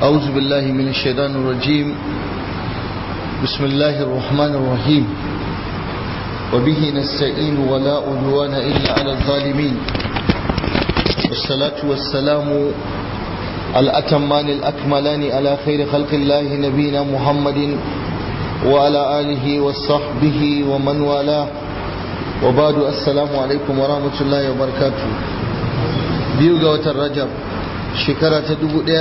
أعوذ بالله من الشيطان الرجيم. بسم الله الرحمن الرحيم. وبه نستعين ولا عدوان إلا على الظالمين، والصلاة والسلام الأتمان الأكملان على خير خلق الله نبينا محمد وعلى آله وصحبه ومن والاه، وبعد السلام عليكم ورحمة الله وبركاته. بيوغا الرجب shekara ta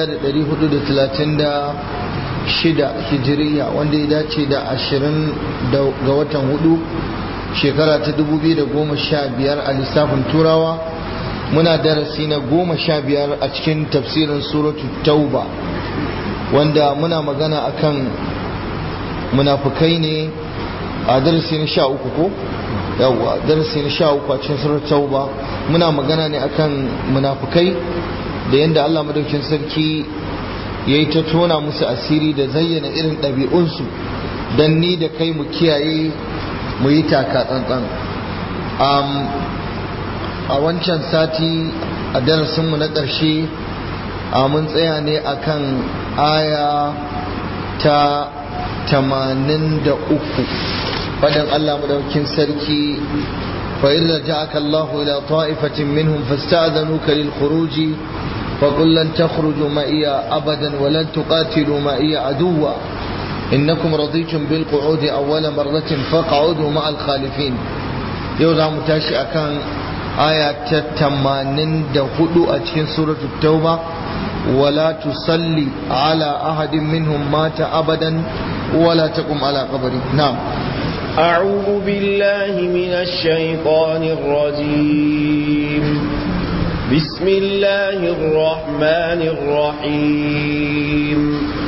1436 hijiriya, wanda ya dace da 20 ga watan hudu shekara ta 2015 a lissafin turawa. Muna darasi na 15 a cikin tafsirin suratu tauba, wanda muna magana akan munafukai ne a darasi na 13 ko yawa darasi na 13 a cikin suratu tauba. Muna magana ne akan munafukai da yadda Allah madaukakin sarki ya yi ta tona musu asiri da zayyana irin ɗabi'unsu don ni da kai mu kiyaye mu yi taka tsantsan. A wancan sati a darasinmu na ƙarshe mun tsaya ne akan aya ta 83 faɗin Allah madaukakin sarki فإن رجعك الله إلى طائفة منهم فاستأذنوك للخروج فقل لن تخرجوا معي أبدا ولن تقاتلوا معي عدوا إنكم رضيتم بالقعود أول مرة فاقعدوا مع الخالفين. يوضع متاشي أكان آية 84 أتكين سورة التوبة. ولا تصلي على أحد منهم مات أبدا ولا تقم على قبره. نعم. أعوذ بالله من الشيطان الرجيم. بسم الله الرحمن الرحيم.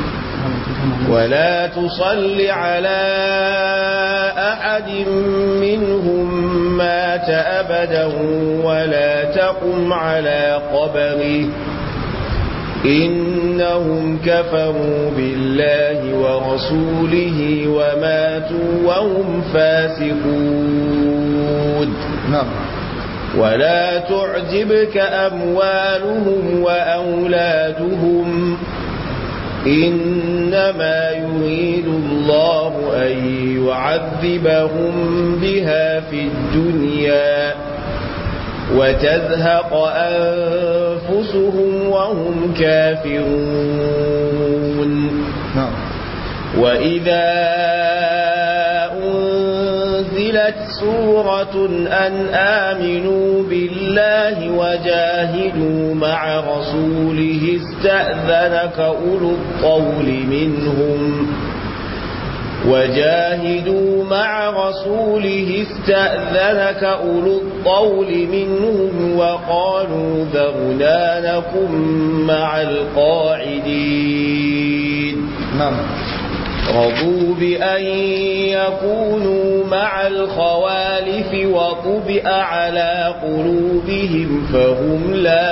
ولا تصل على أحد منهم مات أبدا ولا تقم على قبره إنهم كفروا بالله ورسوله وماتوا وهم فاسقون. نعم. ولا تعجبك أموالهم وأولادهم إنما يريد الله أن يعذبهم بها في الدنيا وتزهق أنفسهم وهم كافرون. وإذا أنزلت سورة أن آمنوا بالله وجاهدوا مع رسوله استأذنك أولو الطول منهم وقالوا ذرنا نكن مع القاعدين. نعم. رضوا بأن يكونوا مع الخوالف وطبع على قلوبهم فهم لا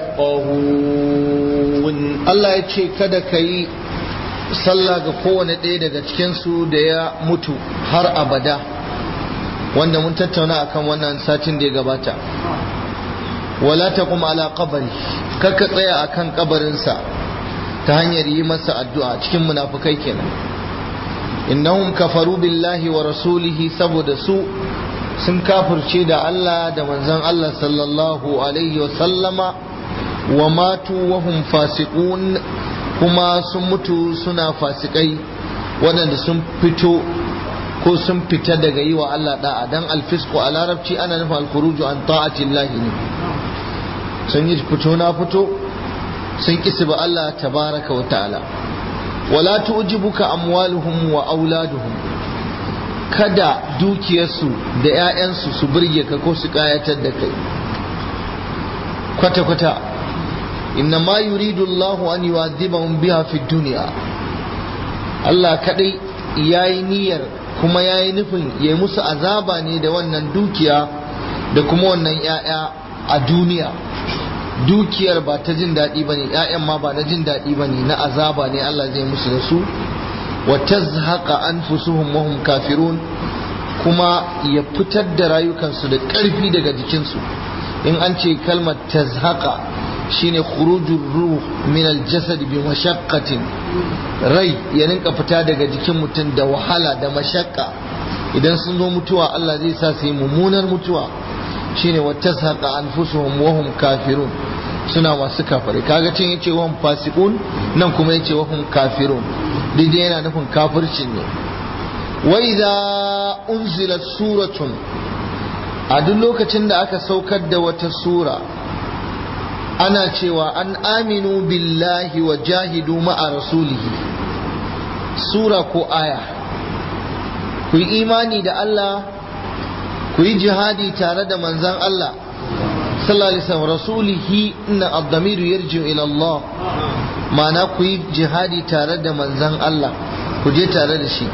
يفقهون. الله يتشي كذا كي sallah ga kowane ɗaya daga cikinsu da ya mutu har abada, wanda mun tattauna akan wannan satin da ya gabata. wala taqum ala qabri, kaka tsaya akan kabarinsa ta hanyar yi masa addu'a. Cikin munafukai kenan. innahum kafaru billahi wa rasulihi, saboda su sun kafirce da Allah da manzon Allah sallallahu alaihi wa sallama, wa matu wa hum fasiqun, kuma sun mutu suna fasikai waɗanda sun fito ko sun fita daga yi wa Allah da'a. dan alfisku a larabci ana nufin alkhuruju an ta'atillahi ne. sun yi fito na fito, sun kisi ba Allah tabaraka wa ta'ala. wala tu'jibuka amwaluhum wa auladuhum, kada dukiyarsu da 'ya'yansu su burge ka ko su kayatar da kai kwata-kwata. إنما يريد الله أن يعذبهم بها في الدنيا. Allah kadai yayi niyyar kuma yayi nufin yayi musu azaba ne da wannan dukiya da kuma wannan ƴaƴa a duniya. Dukiyar ba ta jin daɗi bane, ƴaƴan ma ba na jin daɗi bane, na azaba ne Allah zai musu da su. Wa tazhaqa anfusuhum wa hum kafirun, kuma ya fitar da rayukansu da ƙarfi daga jikinsu. In an ce kalmar tazhaqa shine khurujur ruh min aljasad bi mashaqqatin, rai ya rinka fita daga jikin mutum da wahala da mashakka. idan sun zo mutuwa Allah zai sa su yi mummunar mutuwa, shine watashaqa anfusuhum wa hum kafirun, suna masu kafare. kaga cin yace wa hum fasiqun, nan kuma yace wa hum kafirun, daidai yana nufin kafircin ne. wa idza unzilat suratun, a duk lokacin da aka saukar da wata sura ana cewa an aminu billahi wa jahidu ma'a rasulihi, sura ko aya, ku yi imani da Allah, ku yi jihadi tare da manzan Allah sallallahu alaihi wasallam, rasulihi inna ad-damiru yarji'u ila Allah, ma'ana ku yi jihadi tare da manzan Allah, ku je tare da shi.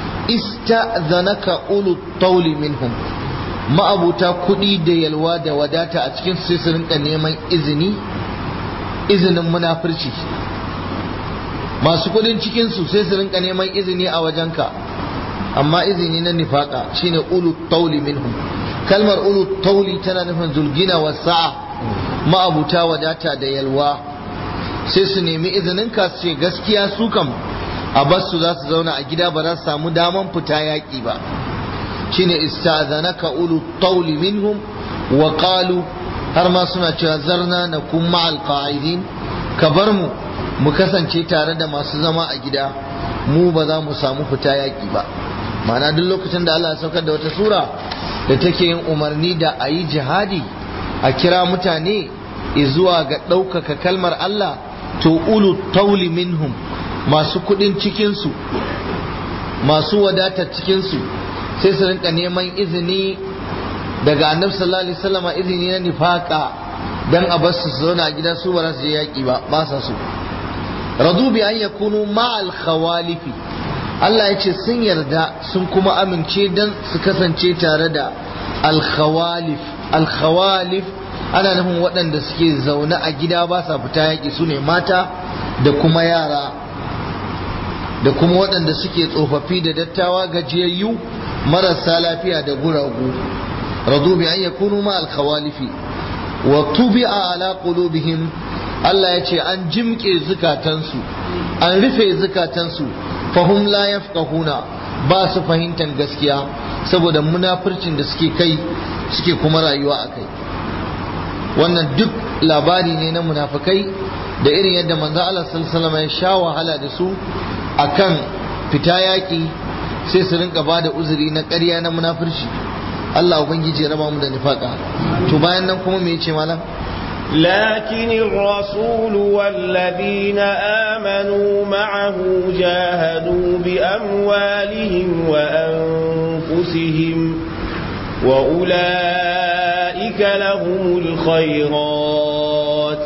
ista'zanaka ulu tawli minhum, ma'abuta kuɗi da yalwa da wadata a cikin sai su rinka neman izinin munafurci. masu kuɗin cikin su sai su rinka neman izini a wajenka, amma izini na nifaka shine ulu tawli minhum. kalmar ulu tawli tana nufin zulgina wa sa'a, ma'abuta wadata da yalwa, sai su nemi izinin ka su ce gaskiya su kam a basu za su zauna a gida ba za su samu daman fita yaƙi ba. shine ista'zanaka ulu tawli minhum wa qalu, har ma suna cewa zarna nakum ma'al qa'idin, ka bar mu kasance tare da masu zama a gida, mu ba za mu samu fita yaki ba. ma'ana duk lokacin da Allah ya saukar da wata sura da take yin umarni da a yi jihadi, a kira mutane zuwa ga ɗaukaka kalmar Allah, to ulu tawli minhum, masu kuɗin cikinsu, masu wadatar cikinsu, sai su rinka neman izini daga annabi sallallahu alaihi wasallam, izini na nifaka, dan a basu su zauna a gida, su ba za su je yaki ba sa su. radu bi an yakunu ma'al khawalifi, Allah ya ce sun yarda sun kuma amince dan su kasance tare da al khawalif. al khawalif ana nufin waɗanda suke zaune a gida ba sa fita yaki, su ne mata da kuma yara da kuma waɗanda suke tsofaffi da dattawa, gajiyayyu, marasa lafiya da guragu. radu bi an yakunu ma al khawalifi wa tubi'a ala qulubihim, Allah ya ce an jimke zukatansu, an rufe zukatansu, fahum la yafqahuna, ba su fahimtar gaskiya saboda munafircin da suke kai, suke kuma rayuwa a kai. wannan duk labari ne na munafikai da irin yadda manzo Allah sallallahu alaihi wasallam ya sha wahala da su akan fita yaki, sai su rinka bada uzuri na ƙarya na munafirci. Allah ubangiji ya raba mu da nifaka. to bayan nan kuma me yace malam? لكن الرسول والذين آمنوا معه جاهدوا بأموالهم وأنفسهم وأولئك لهم الخيرات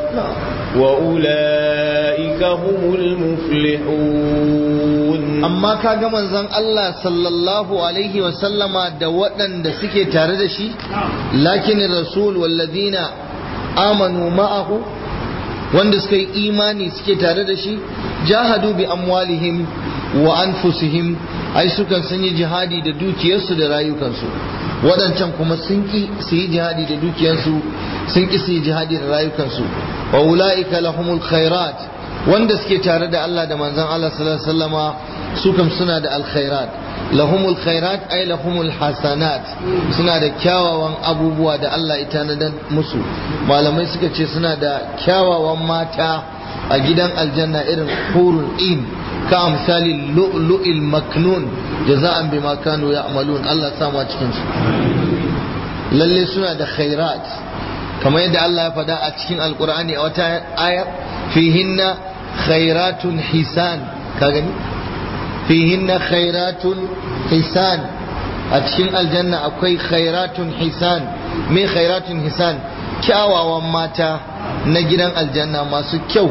وأولئك هم المفلحون. أما كاغا منزان الله صلى الله عليه وسلم دوّدن da suke tare da shi, lakin الرسول والذين amanu ma'ahu, wanda suka yi imani suke tare da shi, jahadu bi amwalihim wa anfusihim, ai sukan sun yi jihadi da dukiyarsu da rayukansu. waɗancan kuma sun ki su yi jihadi da dukiyarsu, sun ki su yi jihadi da rayukansu. wa ula'ika lahumul khairat, wanda suke tare da Allah da manzon Allah sallallahu alaihi wasallama, su kam suna da alkhairat. lahumul khairat ay lahumul hasanat, suna da kyawawan abubuwa da Allah ita na musu. malamai suka ce suna da kyawawan mata a gidan aljanna irin hurul in, ka amsali lu'lu'il maknun jaza'an bima kanu ya'malun. Allah sa mu cikin su. lalle suna da khairat, kamar yadda Allah ya faɗa a cikin alqur'ani a wata aya, fihinna khairatun hisan. ka gani? fihinna khairatun hisan, a cikin aljanna akwai khairatun hisan. me khairatun hisan? kyawawan mata na gidan aljanna masu kyau.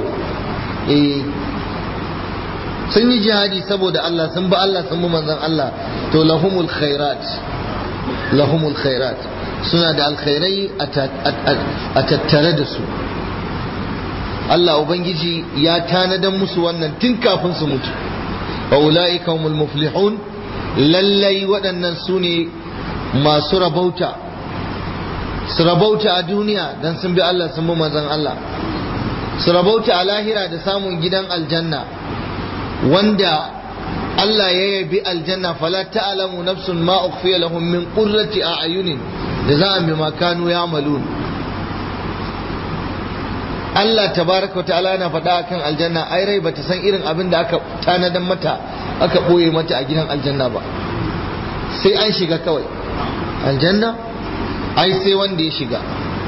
sun yi jihadi saboda Allah, sun ba Allah, sun bi manzon Allah, to lahumul khairat, lahumul khairat, suna da alkhairai a tattare da su. Allah ubangiji ya tanadan musu wannan tun kafin su mutu. wa ula'ika humul muflihun, lallai waɗannan su ne masu rabauta, su rabauta a duniya dan sun bi Allah, sun bi manzon Allah. su rabauta a lahira da samun gidan aljanna wanda Allah ya yabi aljanna fala ta'lamu nafsun ma ukhfiya lahum min qurrati a'yunin jaza'an bima kanu ya'malun. Allah tabaraka ta'ala na faɗa akan aljanna ai rai bata san irin abin da aka tanadan mata aka boye mata a gidan aljanna ba, sai an shiga kawai aljanna ai sai wanda ya shiga.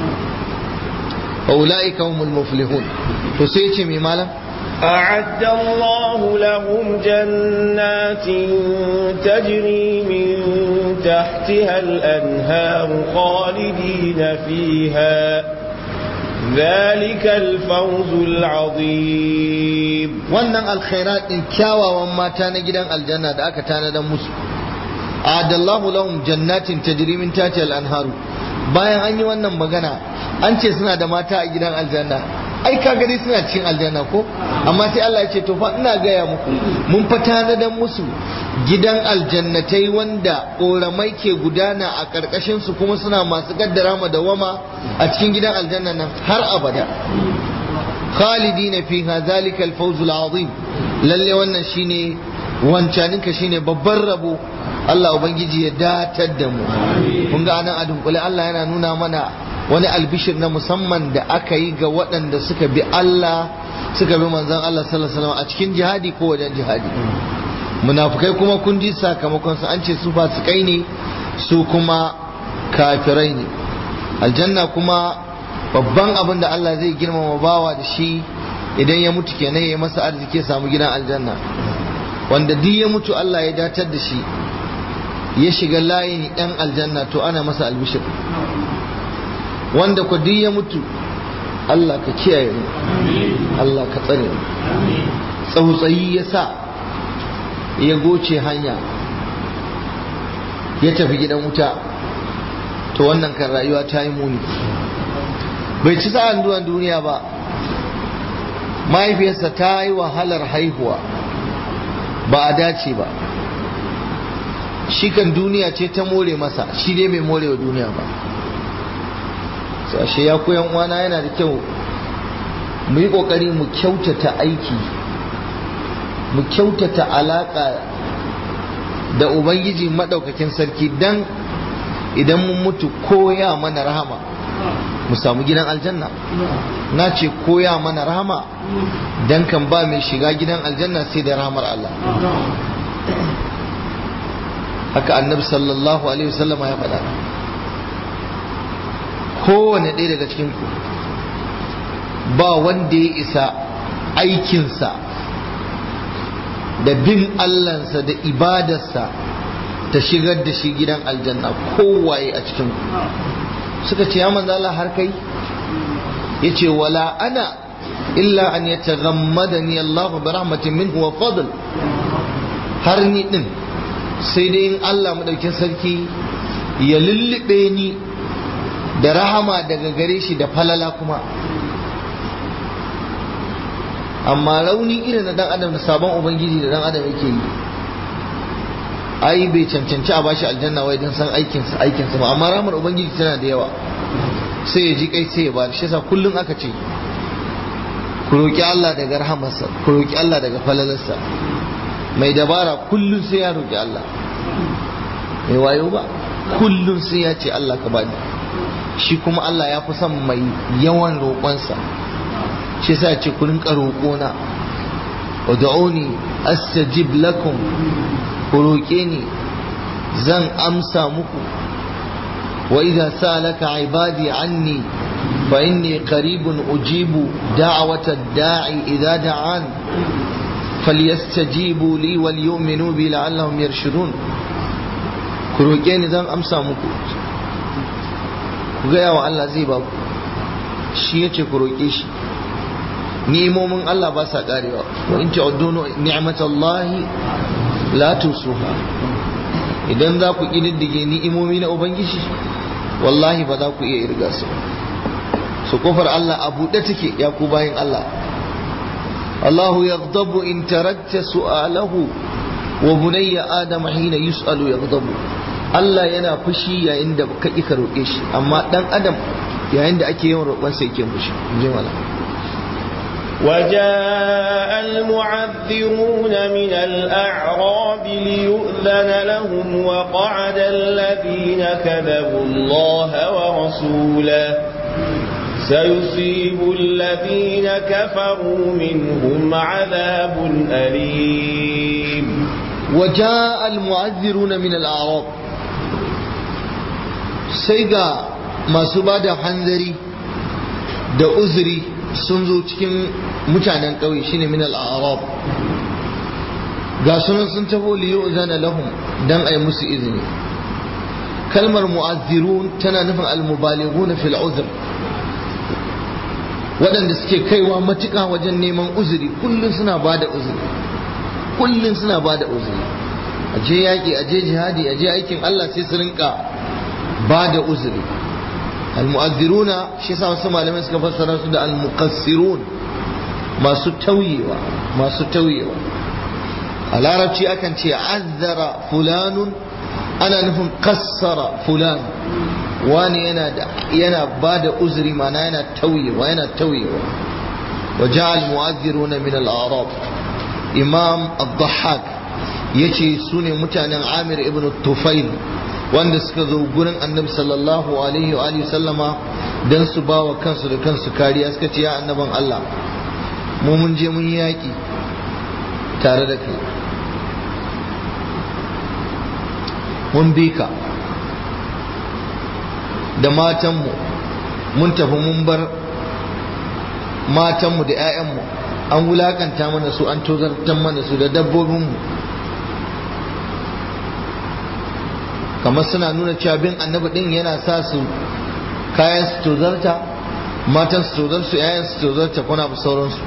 ulaika humul muflihun. to sai ce mai malam أعد الله لهم جنات تجري من تحتها الأنهار خالدين فيها ذلك الفوز العظيم. wannan alkhairat din kyawawan mata na gidan aljanna da aka tanadan musu. Adallahu lahum jannatin tajri min tahtiha al-anharu. Bayan an yi wannan magana an ce suna da mata a gidan aljanna, ai kaga dai suna cikin aljanna ko, amma sai Allah ya ce to fa ina gaya muku mun fa tanadan musu gidan aljannatai wanda ƙoramai ke gudana a ƙarƙashin su kuma suna masu kaddara ma dawama a cikin gidan aljanna nan har abada. khalidina fiha zalika al-fawzul azim. lalle wannan shine wancaninka shine babban rabo. Allah ubangiji ya datar da mu. kun ga anan a dunkule Allah yana nuna mana wani albishir na musamman da aka yi ga waɗanda suka bi Allah suka bi manzon Allah sallallahu alaihi wasallam a cikin jihadi ko wajen jihadi. munafikai kuma kun ji sakamakon su, an ce su fasikai ne, su kuma kafirai ne. aljanna kuma babban abin da Allah zai girmama bawa da shi idan ya mutu kenan ya masa arziki ya samu gidan aljanna. wanda duk ya mutu Allah ya datar da shi ya shiga layin yan aljanna to ana masa albishir. wanda ku duk ya mutu Allah ka kiyaye mu, Allah ka tsare mu, tsautsayi ya sa ya goce hanya ya tafi gidan wuta, to wannan kan rayuwa ta yi muni. bai ci sa'an zuwan duniya ba, mahaifiyarsa ta yi wahalar haihuwa ba a dace ba, shi kan duniya ce ta more masa, shi dai bai more wa duniya ba. ashe ya koyan uwana yana da kyau mu yi kokari mu kyautata aiki, mu kyautata alaka da ubangiji madaukakin sarki, dan idan mun mutu koya mana rahama mu samu gidan aljanna. na ce koya mana rahama dan kan ba mai shiga gidan aljanna sai da rahamar Allah. haka annabi sallallahu alaihi wasallam ya faɗa. kowane ɗaya daga cikinku ba wanda ya isa aikinsa da bin Allahnsa da ibadarsa ta shigar da shi gidan aljanna, kowaye a cikinku. suka ce ya manzo Allah har kai? yace wala ana illa an yataghammadani Allah bi rahmatin minhu wa fadl. har ni din sai dai in Allah madaukin sarki ya lullube ni da rahama daga gare shi da falala kuma. amma rauni irin na dan adam da sabon ubangiji da dan adam yake yi, ai bai cancanci a bashi aljanna wai dan san aikinsa ba, amma rahmar ubangiji tana da yawa, sai ya ji kai sai ya bari. shi yasa kullum aka ce ku roki Allah daga rahamarsa, ku roki Allah daga falalarsa. mai dabara kullum sai ya roki Allah, mai wayo ba kullum sai ya ce Allah ka bani. shi kuma Allah ya fi son mai yawan roƙonsa. shi sa ce ku rinka roƙona, ud'uni astajib lakum, ku roƙe ni zan amsa muku. wa idza salaka ibadi anni fa inni qaribun ujibu da'wata da'i idza da'an falyastajibu li wal yu'minu bi la'allahum yarshudun. ku roƙe ni zan amsa muku. ku gaya wa Allah zai ba ku, shi yace ku roƙe shi. ni'imomin Allah ba sa karewa, wa in ta'uddu ni'matallahi la tusuha. idan za ku kididdige ni'imomi na ubangiji wallahi ba za ku iya irga su. su kofar Allah a buɗe take ya ku bayin Allah. Allahu yaghdabu in tarakta su'alahu wa bunayya adama hina yus'alu yaghdabu. Allah yana fushi yayin da ka ƙi ka roƙe shi, amma ɗan adam yayin da ake yawan roƙon sa yake fushi. وجاء المعذرون من الأعراب ليؤذن لهم وقعد الذين كذبوا الله ورسوله سيصيب الذين كفروا منهم عذاب أليم. وجاء المعذرون من الأعراب سيغا ما سبادة حنذري da uzuri sun zo cikin mutanen ƙauye shine min al-a'rab ga sunan sun tabo li yu'zana lahum dan ay musu izini. kalmar mu'azzirun tana nufin al-mubalighuna fil uzr, waɗanda suke kaiwa matuƙa wajen neman uzuri, kullun suna bada uzuri, kullun suna bada uzuri. aje yaƙi, aje jihadi, aje aikin Allah sai su rinka bada uzuri. al-mu'azziruna shi yasa wasu malamai suka fassara su da al-muqassirun, masu tauyewa, masu tauyewa. a larabci akan ce azzara fulanun, ana nufin qassara fulan, wani yana bada uzuri, mana yana tauyewa, yana tauyewa. wa ja'a al-mu'azziruna min al-a'rab. imam ad-dhahhak yace sune mutanen Amir ibn Tufail wanda suka zo gurin annabi sallallahu alaihi wa alihi sallama dan su bawa kansu da kansu kariya. suka ce ya annaban Allah, mu mun je mun yaki tare da kai, mun bi ka da matanmu, mun tafi mun bar matanmu da 'ya'yanmu, an wulakanta mana su, an tozartar mana su da dabbobinmu. kamar suna nuna cewa bin annabi din yana sa su kayan su tozarta, matan su tozarta, su 'ya'yan su tozarta, kuna bu sauransu.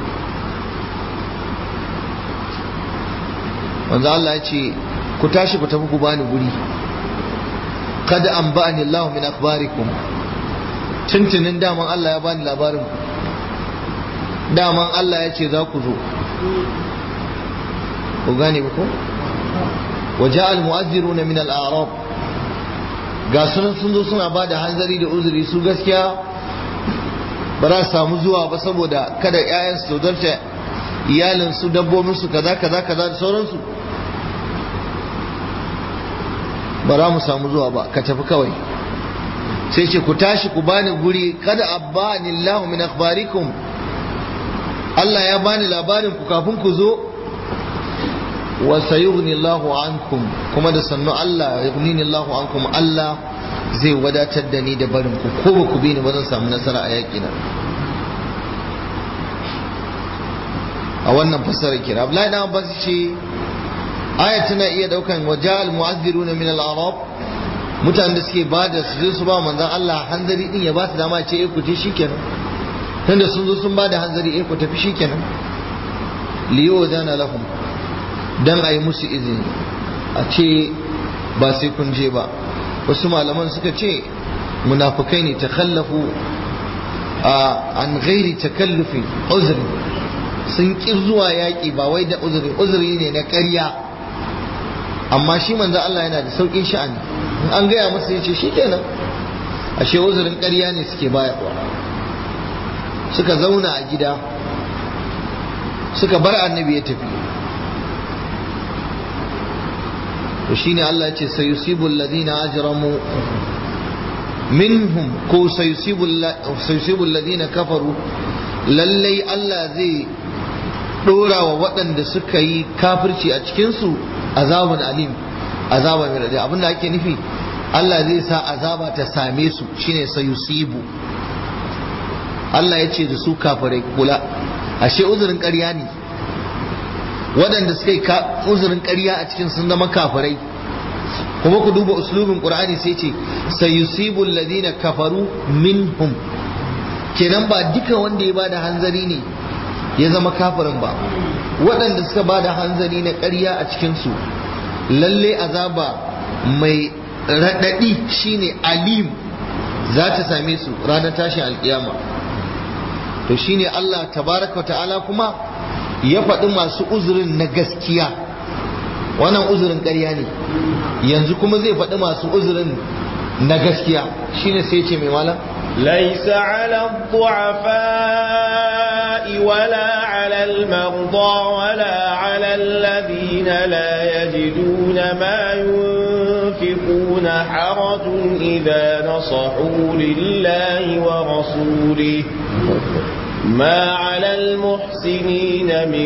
wanda Allah ya ce ku tashi ku tafi ku bani guri, kada an ba'ani Allah min akhbarikum, tuntunin daman Allah ya bani labarin ku, daman Allah ya ce za ku zo, ku gane ba ko? waja al-mu'azziruna min al-a'rab, ga sunan sun zo suna ba da hanzari da uzuri, su gaskiya ba za su samu zuwa ba saboda kada 'ya'yan su tozarta, iyalin su, dabbobin su, kaza kaza kaza da sauransu. ba za mu samu zuwa ba, ka tafi kawai. sai ce ku tashi ku bani guri, kada abbani Allah min akhbarikum, Allah ya bani labarin ku kafin ku zo. wa sayughni Allahu ankum, kuma da sannu Allah yughnini Allahu ankum, Allah zai wadatar da ni da barin ku, ko ba ku bi ni ba zan samu nasara a yaƙi na. a wannan fasara kira Abdullahi dan Abbas ce aya tana iya daukan waja'al mu'azziruna min al-a'rab, mutanen da suke bada su je su ba manzon Allah hanzari din, ya ba su dama ce ku je shikenan, tunda sun zo sun bada hanzari ku tafi shikenan. liyudana lahum, dan ayi musu izini, a ce ba sai kun je ba. wasu malaman suka ce munafikai ne takhallafu an ghairi takallufi uzri, sun ƙi zuwa yaƙi ba wai da uzuri ne na ƙarya, amma shi manzo Allah yana da sauƙin sha'ani, in an gaya masa yace shikenan, ashe uzurin ƙarya ne suke bayarwa. suka zauna a gida suka bar annabi ya tafi. to shine Allah ya ce sayusibu alladhina ajramu minhum, ko sayusibu alladhina kafaru, lallai Allah zai dora wa waɗanda suka yi kafirci a cikinsu azabun alim, azaba mai radadi. abinda ake nufi Allah zai sa azaba ta same su, shine sayusibu. Allah ya ce da su kafirai, kula, ashe uzurin ƙarya ne, waɗanda suka yi uzurin ƙarya a cikin sun zama kafirai. kuma ku duba uslubin Qur'ani sai ce sayusibu alladhina kafaru minhum, kenan ba duka wanda ya bada hanzari ne ya zama kafirin ba, waɗanda suka bada hanzari na ƙarya a cikinsu lalle azaba mai raɗaɗi shine alim za ta same su ranar tashin alƙiyama. to shine Allah tabaraka wa ta'ala kuma ya faɗi masu uzurin na gaskiya, wannan uzurin ƙarya ne, yanzu kuma zai faɗi masu uzurin na gaskiya, shine sai ce mai malam ليس على الضعفاء ولا على المرضى ولا على الذين لا يجدون ما ينفقون حرج إذا نصحوا لله ورسوله ما على المحسنين من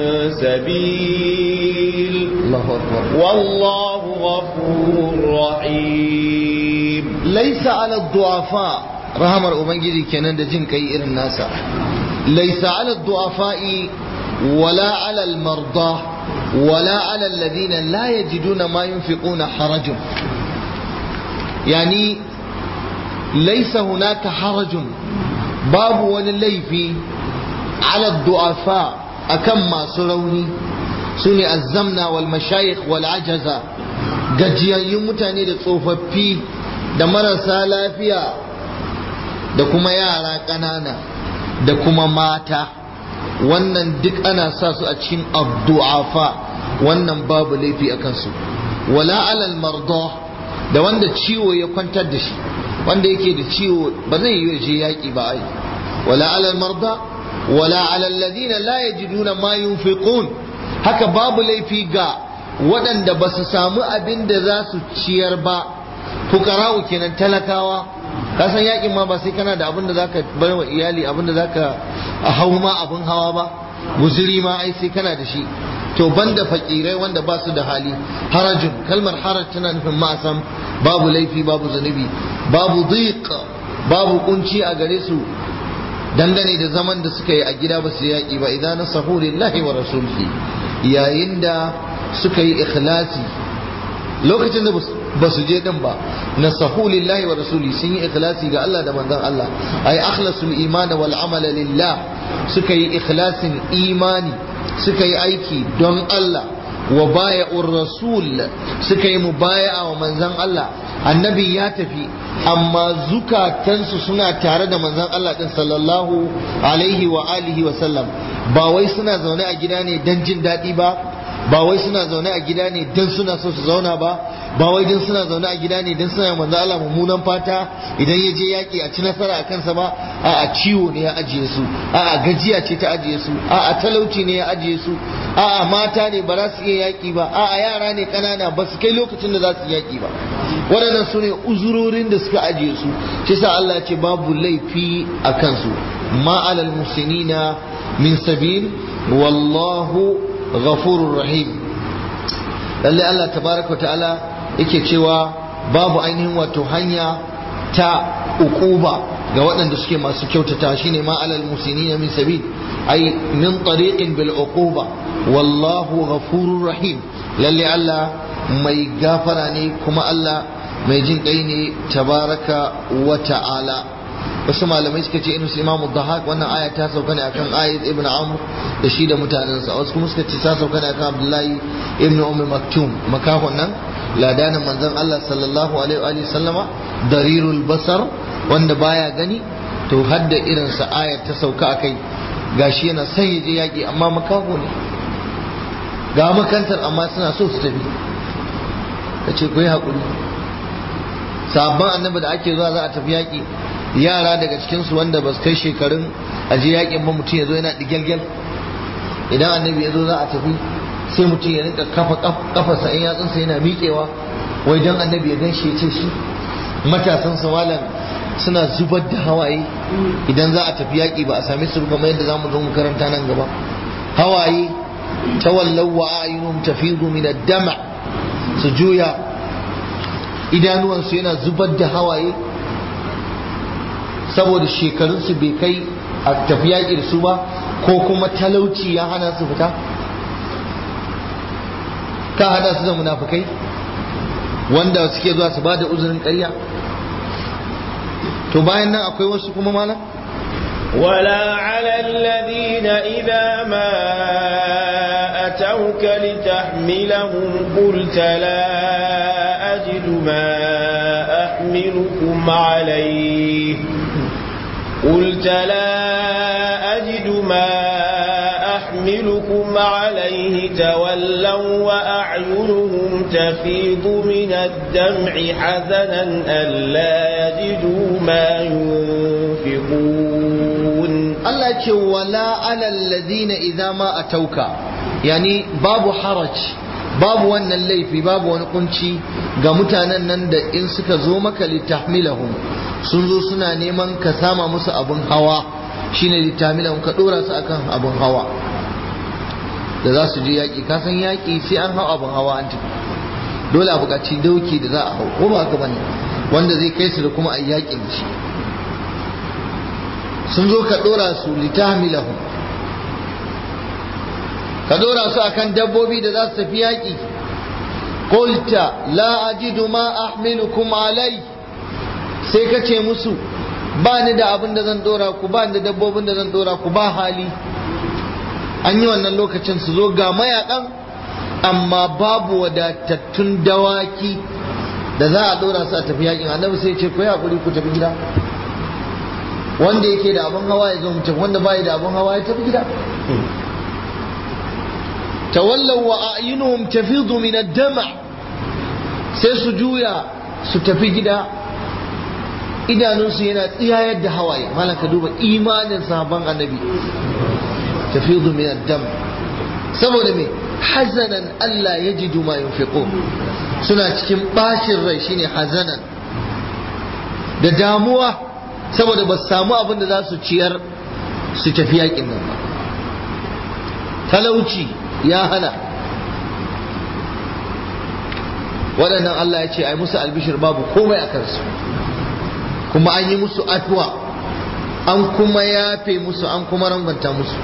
سبيل والله غفور رحيم. ليس على الضعفاء رحمر أبنجي كنان دجين كي إرن ناسا ليس على الضعفاء ولا على المرضى ولا على الذين لا يجدون ما ينفقون حرج، يعني ليس هناك حرج باب ولليفي على الضعفاء أكم ما سروني سني الزمنة والمشايخ والعجزة gajiyayyun mutane da tsofaffi da marasa lafiya da kuma yara ƙanana da kuma mata, wannan duk ana sa su a cikin abdu'afa, wannan babu laifi a kansu. wala alal marda, da wanda ciwo ya kwantar da shi, wanda yake da ciwo ba zai yi je yaƙi ba ai. wala alal marda wala alal ladina la yajiduna ma yunfiqun, haka babu laifi ga waɗanda ba su samu abin da za su ciyar ba, fukara'u kenan, talakawa. ka san yakin ma ba sai kana da abin da zaka bar wa iyali, abin da zaka hau ma abin hawa ba, guzuri ma ai sai kana da shi. to banda fakirai wanda ba su da hali, harajun, kalmar haraj tana nufin ma'asam, babu laifi, babu zunubi, babu dhiq, babu kunci a gare su dangane da zaman da suka yi a gida ba su yaki ba, idan nasahu lillahi wa rasulihi, yayin da suka yi ikhlasi lokacin da ba su je din ba, nasahu lillahi wa rasuli, sun yi ikhlasi ga Allah da manzon Allah, ay akhlasul iman wal amala lillah, suka yi ikhlasin imani, suka yi aiki don Allah, wa baya'ur rasul, suka yi mubaya'a wa manzon Allah. annabi ya tafi amma zukatansu suna tare da manzon Allah din sallallahu alaihi wa alihi wa sallam, ba wai suna zaune a gida ne dan jin daɗi ba, ba wai suna zaune a gida ne dan suna so su zauna ba, ba wai dan suna zaune a gida ne dan suna manzo Allah mummunan fata idan ya je yaki a ci nasara a kansa ba, a'a ciwo ne ya ajiye su, a'a gajiya ce ta ajiye su, a'a talauci ne ya ajiye su, a'a mata ne ba za su iya yaki ba, a'a yara ne kanana ba su kai lokacin da za su yaki ba. waɗannan su ne uzurorin da suka ajiye su, shi sa Allah ya ce babu laifi a kansu. ma alal muhsinina min sabil wallahu ghafurur rahim. lalle Allah tabaraka ta'ala yake cewa babu ainihin wato hanya ta uquba ga waɗanda suke masu kyautata, shine ma alal muhsinina min sabil, ay min tariqin bil uquba wallahu ghafurur rahim. lalle Allah mai gafara ne kuma Allah mai jin kai ne tabaraka wa ta'ala. wasu malamai suka ce irin su Imam Dhahak, wannan aya ta sauka ne akan Ayat ibn Amr da shi da mutanensa. wasu kuma suka ce ta sauka ne akan Abdullahi ibn Maktum, makahon nan ladanin manzon Allah sallallahu alaihi wa sallama, darirul basar, wanda baya gani, to hadda irin sa ayat ta sauka akai. gashi yana son ya je yaki amma makaho ne, ga makantar amma suna so su tafi. kace ku yi hakuri. sabon annabi da ake zuwa za a tafi yaki, yara daga cikinsu wanda ba su kai shekarun aje yakin ba, mutum ya zo yana digelgel. idan annabi ya zo za a tafi sai mutum ya rinka kafarsa in yatsunsa yana miƙewa, wai don annabi ya gan shi ya ce shi. matasan malam suna zubar da hawaye idan za a tafi yaƙi ba a same su kamar yadda za mu zo mu karanta nan gaba. hawaye tawallaw wa ayunum tafidu min ad-dam', su juya idanuwansu yana zubar da hawaye saboda shekarunsu bai kai a tafi yaƙi da su ba, ko kuma talauci ya hana su fita. ka hada su da munafukai wanda suke zuwa su ba da uzurin ƙarya. to bayan nan akwai wasu kuma malam ولا على الذين إذا ما أتوك لتحملهم قلت لا أجد ما أحملكم عليه تولوا وأعينهم تفيض من الدمع حزنا ألا يجدوا ما ينفقون Allah ya ce wala alal ladina idza ma atauka, yani babu haraj, babu wannan laifi, babu wani kunci ga mutanen nan da in suka zo maka litahmilahum, sun zo suna neman ka sama musu abun hawa, shine litahmilahum, ka dora su akan abun hawa da za su je yaƙi. ka san yaƙi sai an hau abun hawa an tafi, dole a buƙaci doki da za a hau, ko ba haka bane, wanda zai kai su da kuma a yaƙin shi. sun zo ka dora su litahmilahum, ka dora su akan dabbobi da za su tafi yaƙi. qulta la ajidu ma ahmilukum alai, sai ka ce musu ba ni da abin da zan dora ku, ba ni da dabbobin da zan dora ku, ba hali. an yi wannan lokacin su zo ga mayakan amma babu wadatattun dawaki da za a dora su a tafi yaƙin. annabi sai ce ku yi hakuri ku tafi gida, wanda yake da abin hawa ya zo mutum, wanda bai da abin hawa ya tafi gida. tawallaw wa a'yunuhum tafidu min ad-dam', sai su juya su tafi gida, idanunsu yana tsiyayar da hawaye. malam ka duba imanin sahabban annabi, tafidu min ad-dam', saboda me? hazanan Allah yajidu ma yunfiqun, suna cikin bashin rai, shine hazanan, da damuwa saboda ba su samu abin da za su ciyar su tafi yakin nan ba. talauci ya hana. waɗannan Allah ya ce ai musu albishir, babu komai a kansu, kuma an yi musu afuwa, an kuma yafe musu, an kuma rangwanta musu.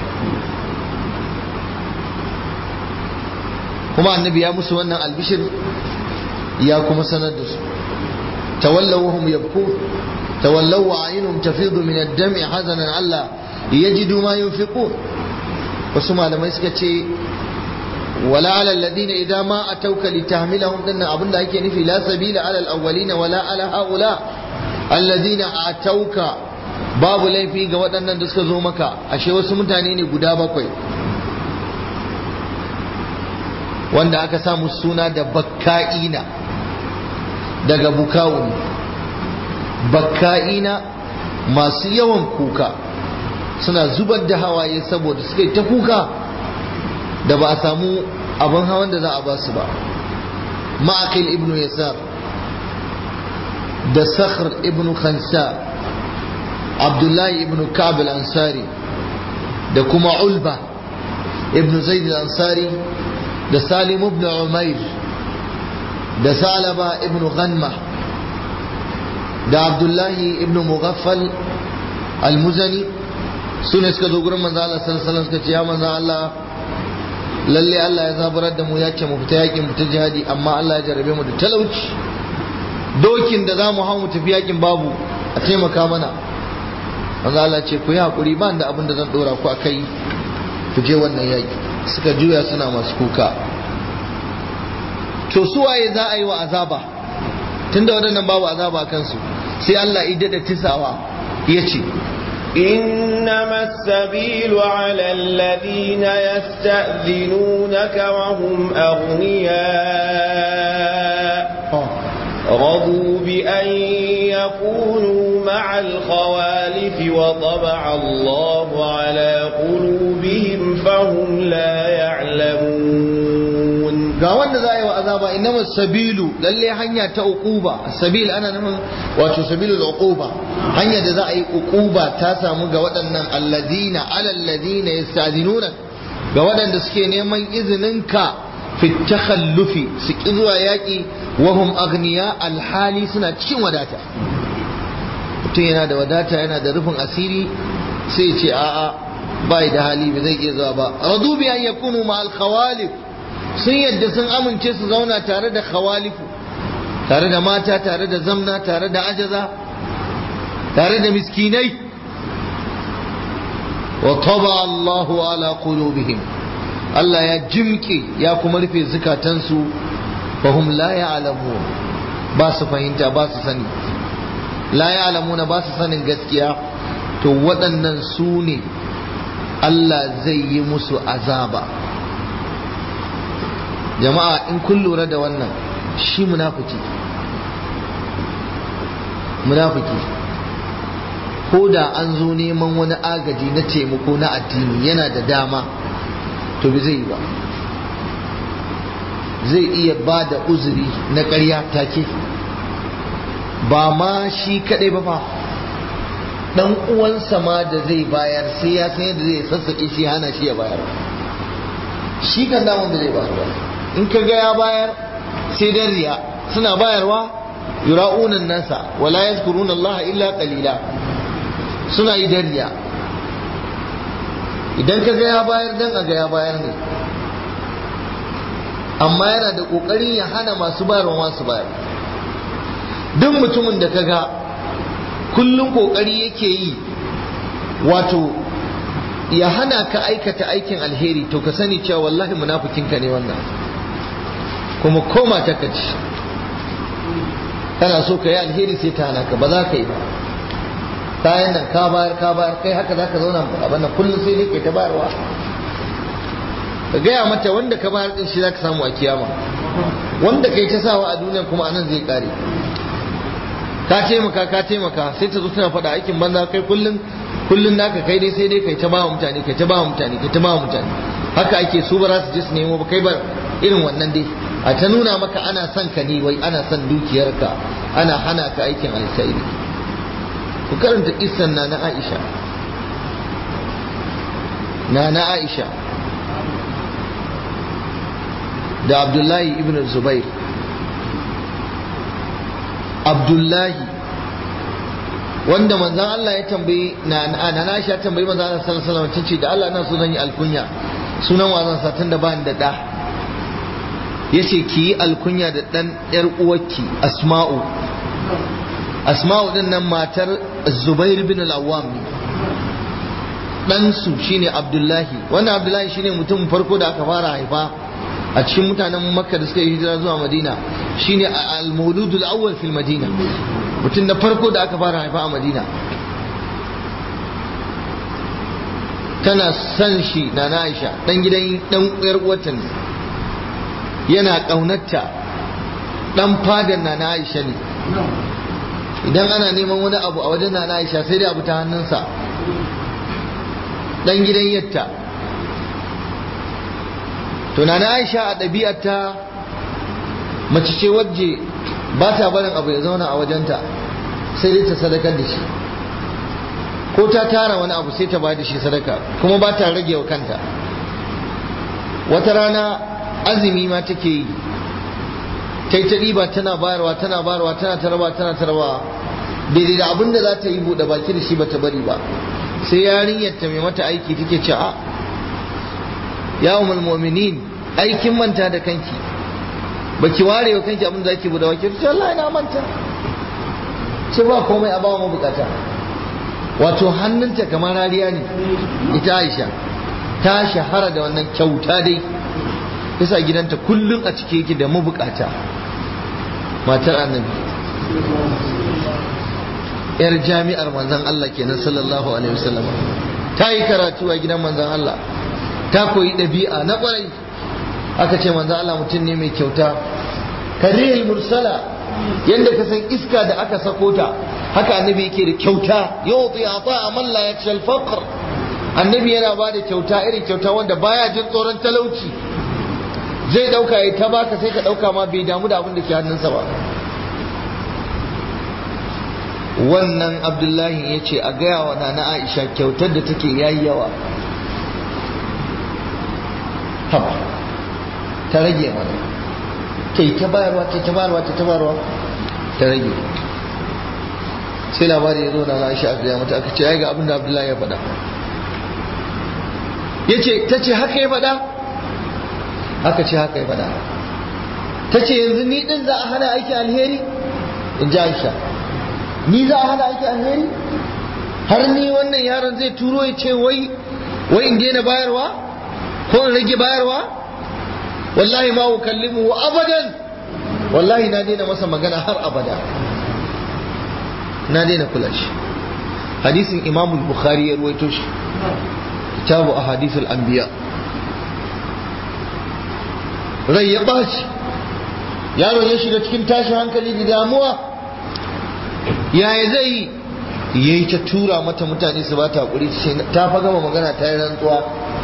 kuma annabi ya musu wannan albishir, ya kuma sanar da su. tawallaw wa hum yabkun, tawallaw wa a'yunuhum tafidu min ad-dam'i hazanan alla yajidu ma yunfiqun. wasu malamai suka ce wala ala alladhina idza ma atawka litahmilahum, dinnan abinda ake nufi la sabila ala al-awwalina wala ala haula alladhina atawka, babu laifi ga waɗannan da suka zo maka. ashe wasu mutane ne guda 7 wanda aka samu suna da bakka'ina, daga bukawun, bakka'ina masu yawan kuka, suna zubar da hawaye saboda suka yi ta kuka da ba a samu abin hawan da za a ba su ba. ma'aqil ibn yasar da sakhr ibn khansa, abdullahi ibn ka'b al-ansari da kuma ulba ibn zaid al-ansari da salim ibn umair da salaba ibn ghanma da abdullahi ibn mughaffal al-muzani, su ne suka zo gurin manzo Allah sallallahu alaihi wasallam suka ce ya manzo Allah, lalle Allah ya zaburar da mu, ya ce mu fita yakin, mu ta jihadi, amma Allah ya jarabe mu da talauci, dokin da za mu hau mu tafi yakin babu, a taimaka mana. manzo Allah ce ku yi hakuri, ba da abin da zan dora ku akai, ku je wannan yaki. suka juya suna masu kuka. to su waye za a yi wa azaba tunda waɗannan babu azaba kansu? sai Allah ya dada tisawa ya ce إنما السبيل على الذين يستأذنونك وهم أغنياء رضوا بأن يكونوا مع الخوالف وطبع الله على قلوبهم فهم لا يعلمون. ga wanda za a yi wa azaba, innama sabilu, lalle hanya ta uquba. sabil ana nufin wato sabilul uquba, hanya da za a yi uquba ta samu ga waɗannan alladina ala alladina yasta'dinuna, ga waɗanda suke neman izininka fi takhallufi, su ki zuwa yaƙi, wahum agniya, alhali suna cikin wadata. mutum yana da wadata, yana da rufin asiri, sai ce a'a bai da hali, ba zai iya zuwa ba. radu bi an yakunu ma al khawalif, sun yadda sun amince su zauna tare da khawalifu, tare da mata, tare da zamna, tare da ajaza, tare da miskinai. wa taba Allahu ala qulubihim, Allah ya jimke ya kuma rufe zukatansu, fahum la ya'lamun, ba su fahimta, ba su sani. la ya'lamuna, ba su sanin gaskiya. to waɗannan su ne Allah zai yi musu azaba. jama'a in kun lura da wannan, shi munafiki ko da an zo neman wani agaji na taimako na addini yana da dama to bai zai yi ba, zai iya ba da uzuri na ƙarya take. ba ma shi kadai ba fa, dan uwansa ma da zai bayar sai ya san yadda zai sassaƙe shi hana shi ya bayar. shi kan daman da zai bayar ba, in ka ga ya bayar sai dan riya, suna bayarwa yura'unan nasa wala yazkuruna Allah illa qalila, suna yi dan riya. idan ka ga ya bayar dan a ga ya bayar ne, amma yana da kokarin ya hana masu bayarwa su bayar. duk mutumin da ka ga kullum kokari yake yi wato ya hana ka aikata aikin alheri, to ka sani cewa wallahi munafikinka ne wannan, kuma koma ta kaci kana so ka yi alheri sai ta hana ka, ba za ka yi ba. kayan nan ka bayar kai haka za ka zauna abin nan kullum sai dai kai ta bayarwa. ka gaya mata wanda ka bayar din shi za ka samu a kiyama, wanda kai ta sawa a duniya kuma anan zai kare. ka taimaka sai ta zo tana faɗa aikin banza, kai kullun naka kai dai sai dai kai ta ba mutane haka ake su ba za su je su nemo ba, kai ba irin wannan dai a ta nuna maka ana son ka ne, wai ana son dukiyarka, ana hana ka aikin alkhairi. ku karanta kissan na Aisha. Aisha da Abdullahi ibn Zubair. Abdullahi wanda manzan Allah ya tambayi na Aisha tambayi manzan Allah sallallahu alaihi wasallam, tace da Allah ina so zan yi alkunya, sunan wa zan sa tunda ba ni da da. yace ki yi alkunya da dan yar uwarki Asma'u. Asma'u din nan matar Zubair bin al-Awwam ne, dan su shine Abdullahi. wannan Abdullahi shine mutum farko da aka fara haifa a cikin mutanen Makka da suka yi hijira zuwa Madina, shine al-mawludul awwal fil Madina, mutum na farko da aka fara haifa a Madina. tana san shi na Aisha, dan gidan dan yar uwarta ne, yana kaunarta, dan fadan na Aisha ne. idan ana neman wani abu a wajen na Aisha sai dai abu ta hannunsa, dan gidan yatta. to na Aisha a ɗabi'arta mace ce wacce ba ta barin abu ya zauna a wajenta, sai dai ta sadakar da shi, ko ta tara wani abu sai ta ba da shi sadaka, kuma ba ta rage wa kanta. wata rana azumi ma take yi, ta yi ta ɗiba tana bayarwa tana ta raba daidai da abin da za ta yi buɗe baki da shi ba ta bari ba. sai yarinyar ta mai mata aiki take ce a ya umul mu'minin, aikin manta da kanki, baki ware wa kanki abin da zaki buɗe baki. ta ce Allah ina manta, ce ba komai a bawa mabukata. wato hannunta kamar rariya ne. ita Aisha ta shahara da wannan kyauta dai, yasa gidanta kullum a cike yake da mabukata. matar annabi, yar jami'ar manzon Allah kenan sallallahu alaihi wasallam, ta yi karatu a gidan manzon Allah, ta koyi ɗabi'a na ƙwarai. aka ce manzon Allah mutum ne mai kyauta, karihil mursala, yanda ka san iska da aka sako ta haka annabi yake da kyauta. yuti ata man la yakhsha al-faqr, annabi yana ba da kyauta irin kyauta wanda baya jin tsoron talauci. zai dauka ya ta baka sai ka dauka ma bai damu da abin da ke hannunsa ba. wannan Abdullahi ya ce a gaya wa nana Aisha kyautar da take yayi yawa, ta rage mana, kai ta bayarwa ta rage. sai labari ya zo na Aisha a mata, aka ce ai ga abin da Abdullahi ya faɗa. ta ce haka ya faɗa? aka ce haka ya faɗa. ta ce yanzu ni ɗin za a hana aiki alheri? in ji Aisha, ni za a hana aiki alheri? har ni wannan yaron zai turo ya ce wai in daina bayarwa ko in rage bayarwa? wallahi ma ukallimu abadan, wallahi na daina masa magana har abada, na daina kula shi. hadisin Imam Bukhari ya ruwaito shi, kitabu ahadithul anbiya. rai ya ɓaci, yaron ya shiga cikin tashin hankali da damuwa. yaya zai yi? yayi ta tura mata mutane su ba ta hakuri, ta fa gama magana ta yi rantsuwa.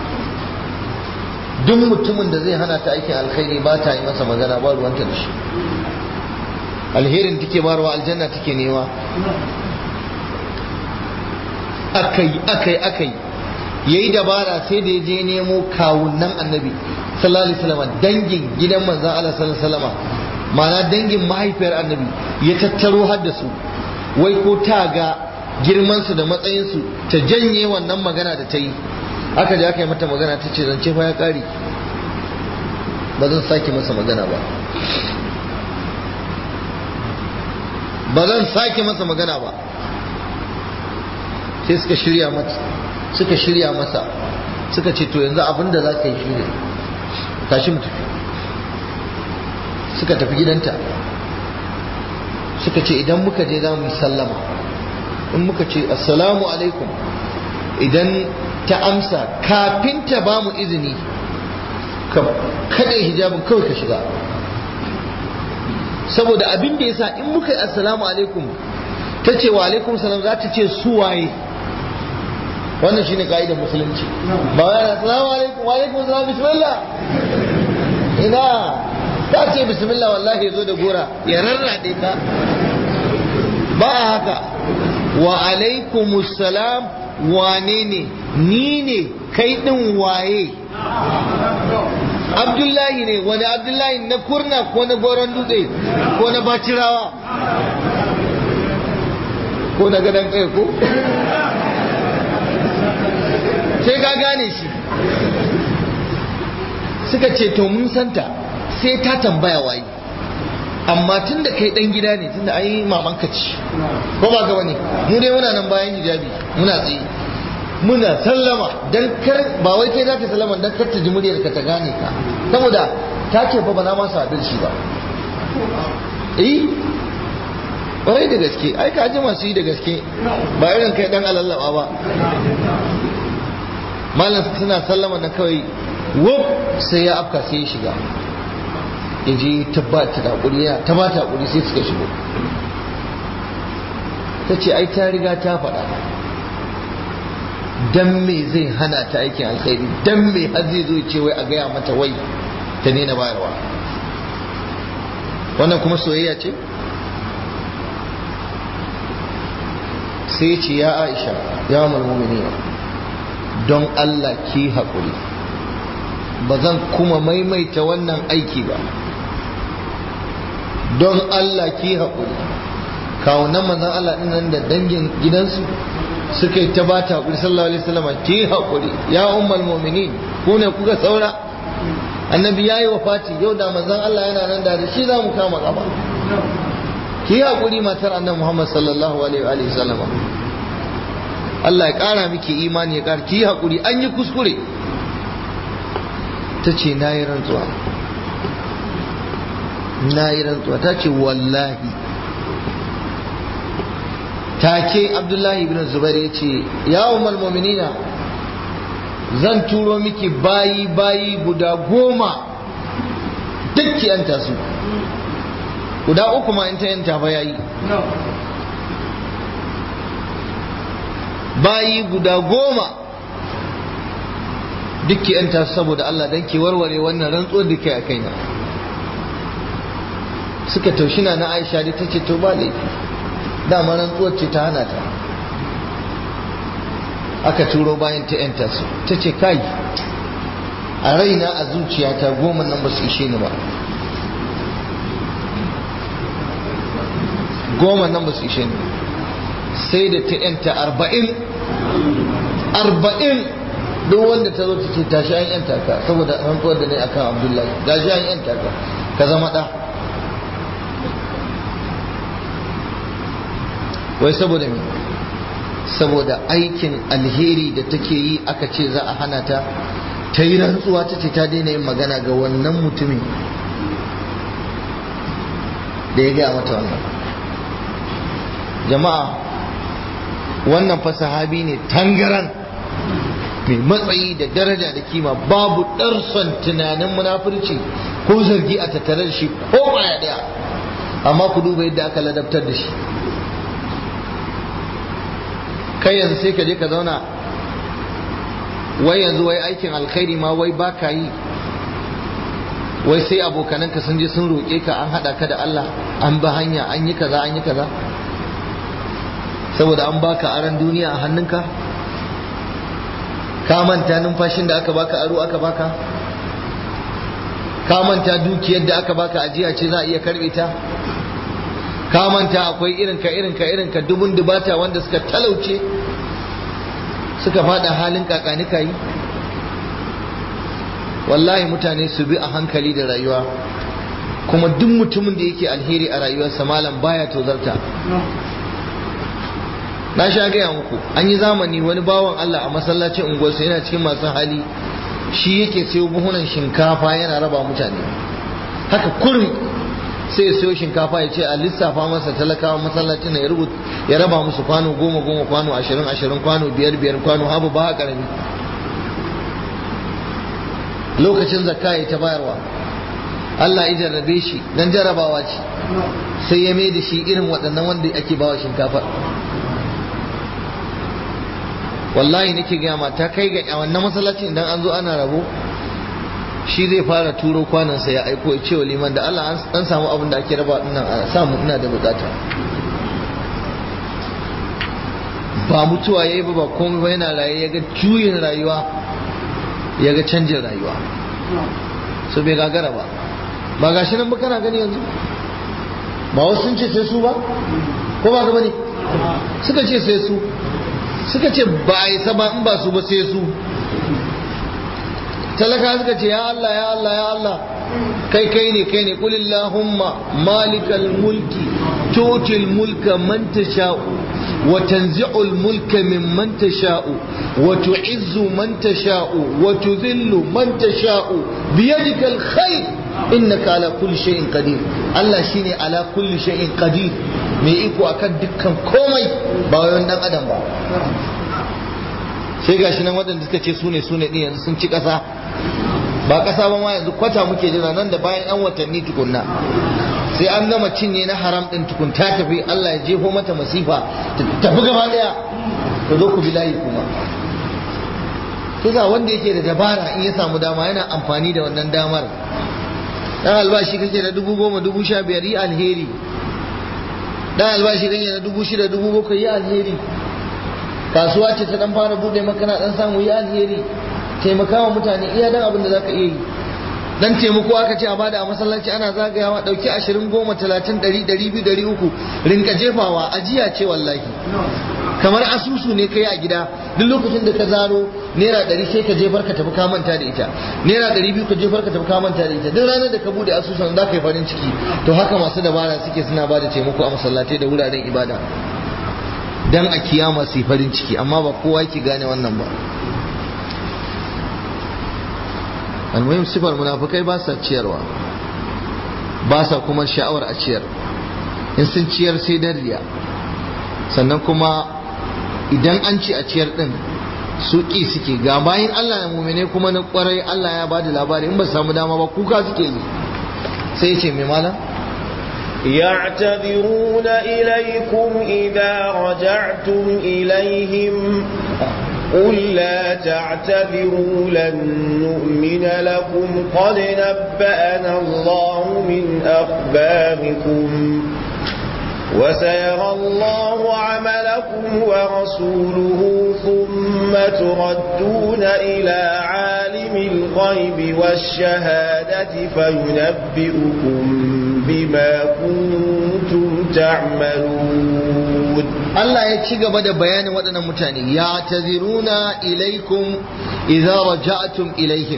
duk mutumin da zai hana ta aikin alkhairi ba ta yi masa magana, ba ruwanta da shi. alherin take barwa, aljanna take nema. akai yayi dabara sai da ya je nemo kawunan annabi sallallahu alaihi wasallam, dangin gidan manzon Allah sallallahu alaihi wasallam, ma'ana dangin mahaifiyar annabi, ya tattaro har da su, wai ko ta ga girman su da matsayin su ta janye wannan magana da ta yi. aka je aka yi mata magana, ta ce zance fa ya kare, ba zan sake masa magana ba, ba zan sake masa magana ba. sai suka shirya masa suka ce to yanzu abinda za ka yi shi ne tashi mu tafi. suka tafi gidanta, suka ce idan muka je za mu yi sallama, in muka ce assalamu alaikum, idan ta amsa kafin ta ba mu izini ka kada hijabin kawai ka shiga. saboda abin da yasa in muka yi assalamu alaikum ta ce wa alaikum salam, za ta ce su waye. wannan shine kaidar musulunci. ba wai assalamu alaikum wa alaikum salam bismillah, ina ta ce bismillah wallahi yazo da gora ya rarrade ka, ba haka. wa alaikumus salam, wane ne? ni ne. kai din waye? Abdullahi ne. wani Abdullahi? na kurna ko na goron dutse ko na bacirawa ko na gadon kai ko sai ka gane shi. suka ce to mun santa, sai ta tambaya waye, amma tun da kai dan gida ne, tun da ai mamanka ce ko ba ga wani, mu dai muna nan bayan hijabi muna tsaye muna sallama, dan kar ba wai kai za ta sallama dan kar ta ji muryar ka ta gane ka, saboda ta ce fa ba na masa adalci ba. ƙwarai da gaske, ai ka ji masu yi da gaske, ba irin kai dan alallaba ba. malam suna sallama na kawai wuf sai ya afka, sai ya shiga, ya je tabbata da hakuri, ta ba ta hakuri, sai suka shigo. ta ce ai ta riga ta faɗa, dan me zai hana ta aikin alkhairi, dan me har zai zo ce wai a gaya mata wai ta daina bayarwa. wannan kuma soyayya ce. sai ce ya Aisha ya mu'minina, don Allah ki haƙuri, ba zan kuma maimaita wannan aiki ba, don Allah ki haƙuri. kawunan manzon Allah ɗin nan da dangin gidansu suka yi ta ba ta haƙuri, sallallahu alaihi wasallam, ki haƙuri ya ummul mu'minin, ku ne kuka saura. annabi yayi wafati, yau da manzon Allah yana nan da shi za mu kama gaba. ki haƙuri matar annabi Muhammad sallallahu alaihi wasallam, Allah ya ƙara miki imani, ya ƙara, ki haƙuri, an yi kuskure. ta ce na yi rantsuwa, ta ce wallahi. take Abdullahi ibn Zubair ya ce ya ummul mu'minina, zan turo miki bayi guda 10 duk ki yanta su, guda 3 ma in ta yanta ba yayi. bayi guda 10 duk ki yanta saboda Allah, dan ki warware wannan rantsuwar da kai a kaina. suka taushina na Aisha da ta ce to ba laifi, dama rantsuwar ce ta hana ta. aka turo bayan ta yanta su, ta ce kai a raina a zuciyata 10 nan ba su ishe ni ba, 10 nan ba su ishe ni, sai da ta yanta 40. duk wanda ta zo ta ce tashi an yanta ka, saboda rantsuwar da ne akan Abdullahi, gashi an yanta ka zama da. wai saboda me? saboda aikin alheri da take yi aka ce za a hana ta, ta yi rantsuwa, ta ce ta daina yin magana ga wannan mutumin da ya gaya mata wannan. jama'a wannan fa sahabi ne tangaran, mai matsayi da daraja da kima, babu ɗarson tunanin munafurci ko zargi a tattare da shi ko baya daya, amma ku duba yadda aka ladabtar da shi. kai yanzu sai ka je ka zauna wai yanzu wai aikin alkhairi ma wai ba ka yi, wai sai abokananka sun je sun roƙe ka an haɗa ka da Allah an ba hanya an yi kaza an yi kaza saboda an baka aran duniya a hannunka, ka manta numfashin da aka baka aro aka baka, ka manta dukiyar da aka baka ajiya ce za a iya karbe ta, ka manta akwai irinka dubun dubata wanda suka talauce suka fada halin kakanika yi. Wallahi mutane su bi a hankali da rayuwa, kuma duk mutumin da yake alheri a rayuwarsa malam baya tozarta. Na sha gaya muku an yi zamani wani bawan Allah a masallacin unguwarsa yana cikin masu hali, shi yake sayo buhunan shinkafa yana raba mutane haka kurin, sai ya sayo shinkafa ya ce a lissafa masa talakawa masallacin na ya raba musu kwano 10, kwano 20, kwano 5, kwano habu ba karami. Lokacin zakka ya ta bayarwa, Allah ya jarrabe shi dan jarabawa ce, sai ya mai da shi irin waɗannan wanda ake bawa shinkafa. Wallahi nake gaya ma ta kai ga wannan masallacin idan an zo ana rabo shi zai fara turo kwanansa ya aiko ya ce wa liman da Allah an samu abin da ake raba ina a samu ina da bukata. Ba mutuwa yayi ba komai ba, yana raye ya ga juyin rayuwa, ya ga canjin rayuwa, so bai gagara ba gashi nan ba kana gani yanzu. Ba wasu sun ce sai su ba ko ba gaba ne, suka ce sai su, suka ce ba a isa ba in ba su ba sai su. Talaka suka ce ya Allah ya Allah ya Allah, kai ne qulillahumma malikal mulki tutil mulka man tasha'u wa tanzi'ul mulka mimman tasha'u wa tu'izzu man tasha'u wa tudhillu man tasha'u biyadikal khair innaka ala kulli shay'in qadir. Allah shine ala kulli shay'in qadir, mai iko akan dukkan komai, ba wai dan adam ba. Sai gashi nan waɗanda suka ce su ne ɗin yanzu sun ci ƙasa, ba ƙasa ba ma yanzu kwata muke jira nan da bayan 'yan watanni tukunna, sai an gama cinye na haram ɗin tukun ta tafi, Allah ya jefo mata masifa ta tafi gaba ɗaya, ta zo ku bi layi kuma. Kisa wanda yake da dabara in ya samu dama yana amfani da wannan damar. Dan albashi kake da 10,000, 15,000 yi alheri, dan albashi kake da 6,000, 7,000 yi alheri. Kasuwa ce ta dan fara bude maka na dan samu yi alheri, taimakawa mutane iya dan abin da zaka iya yi. Dan taimako aka ce a bada a masallaci ana zagayawa, dauki 20, 10, 30, 100, 200, 300 rinka jefawa, ajiya ce wallahi. Kamar asusu ne kai a gida, duk lokacin da ka zaro naira 100 sai ka jefar ka tafi ka manta da ita, naira 200 ka jefar ka tafi ka manta da ita. Duk ranar da ka bude asusun za ka yi farin ciki. To haka masu dabara suke, suna bada taimako a masallatai da wuraren ibada dan a kiyama su farin ciki, amma ba kowa yake gane wannan ba. almuhim sifar munafikai ba sa ciyarwa, ba sa kuma sha'awar a ciyar, in sun ciyar sai dan riya. Sannan kuma idan an ci a ciyar din su ƙi suke. Ga bayan Allah ya mumine kuma na kwarai, Allah ya bada labari in ba samu dama ba kuka suke yi. sai ya ce mai malam يعتذرون إليكم إذا رجعتم إليهم قل لا تعتذروا لن نؤمن لكم قد نبأنا الله من أخباركم وسيرى الله عملكم ورسوله ثم تردون إلى عالم الغيب والشهادة فينبئكم بما كنتم تعملون. الله يتشيق بدا بيان ودنا متاني يعتذرون إليكم إذا رجعتم إليهم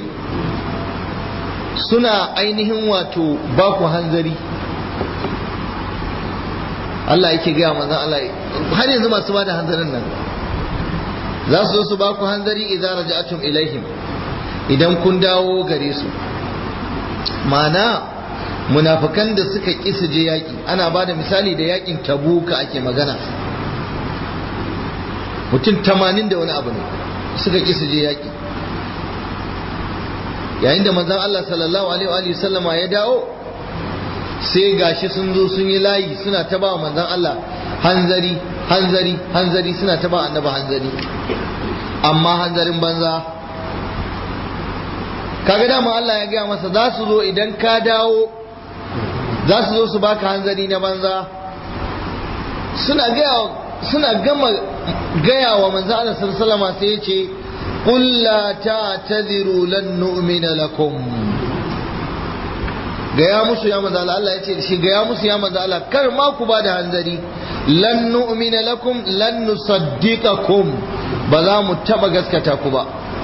سنا أينهم واتو باكو هنزري. Allah yake gaya manzon Allah har yanzu masu bada hanzarin nan za su zo su ba ku hanzari idan raja'atum ilaihim idan kun dawo gare su. Mana munafikan da suka ƙi su je yaƙi, ana bada misali da yaƙin Tabuka ake magana, mutum 80 da wani abu ne suka ƙi su je yaƙi. Yayin da manzon Allah sallallahu alaihi wa sallama ya dawo, sai gashi sun zo sun yi layi suna ta ba manzon Allah hanzari hanzari suna ta ba annabi hanzari, amma hanzarin banza. kaga dama Allah ya gaya masa za su zo idan ka dawo, za su zo su baka hanzari na banza. suna gama gaya wa manzo Allah sallallahu alaihi sai ya ce qul la ta'tadiru lan nu'mina lakum. gaya musu ya manzo Allah ya ce shi gaya musu ya manzo Allah kar ma ku ba da hanzari, lan nu'mina lakum lan nusaddiqakum, ba za mu taba gaskata ku ba,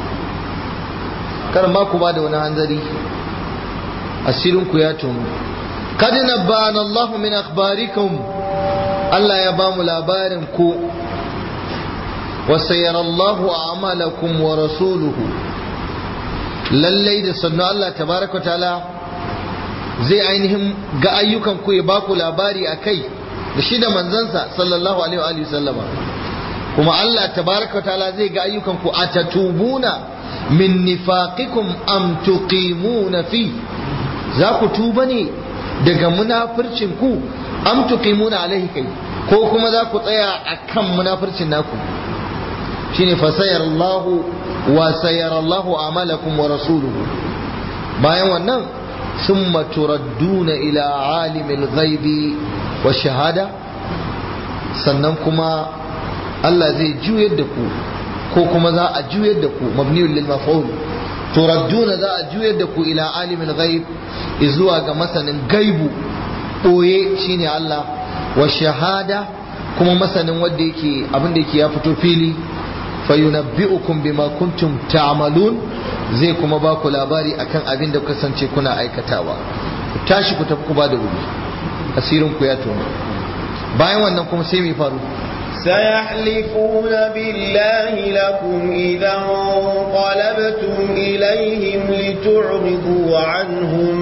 kar ma ku ba da wani hanzari, asirin ku ya tunu. kad nabbana Allah min akhbarikum, Allah ya ba mu labarin ku, wa sayyara Allahu a'malakum wa rasuluhu, lallai da sannu Allah tabaraka ta'ala zai ainihin ga ayyukan ku ya ba ku labari akai da shi da manzansa sallallahu alaihi wa sallama. kuma Allah tabaraka ta'ala zai ga ayyukan ku, atatubuna min nifaqikum am tuqimuna fi, za ku tuba ne daga munafircin ku, am tuqimuna alaihi kai, ko kuma za ku tsaya akan munafircin naku. shine fa sayarallahu wa sayarallahu amalakum wa rasuluhu. bayan wannan summa turadduna ila alimil ghaibi wa shahada, sannan kuma Allah zai juyar da ku, ko kuma za a juyar da ku, mabniyul lil maf'ul, turadduna za a juyar da ku ila alimil ghaib, zuwa ga masanin gaibu boye shine Allah, wa shahada kuma masanin wanda yake abin da yake ya fito fili, fayunabbi'ukum bima kuntum ta'malun, zai kuma ba ku labari akan abin da kuka kasance kuna aikatawa. tashi ku tafi ku ba da wuri, asirin ku ya tono. bayan wannan kuma sai mai faru, سيحلفون بالله لكم إذا انقلبتم إليهم لتعرضوا عنهم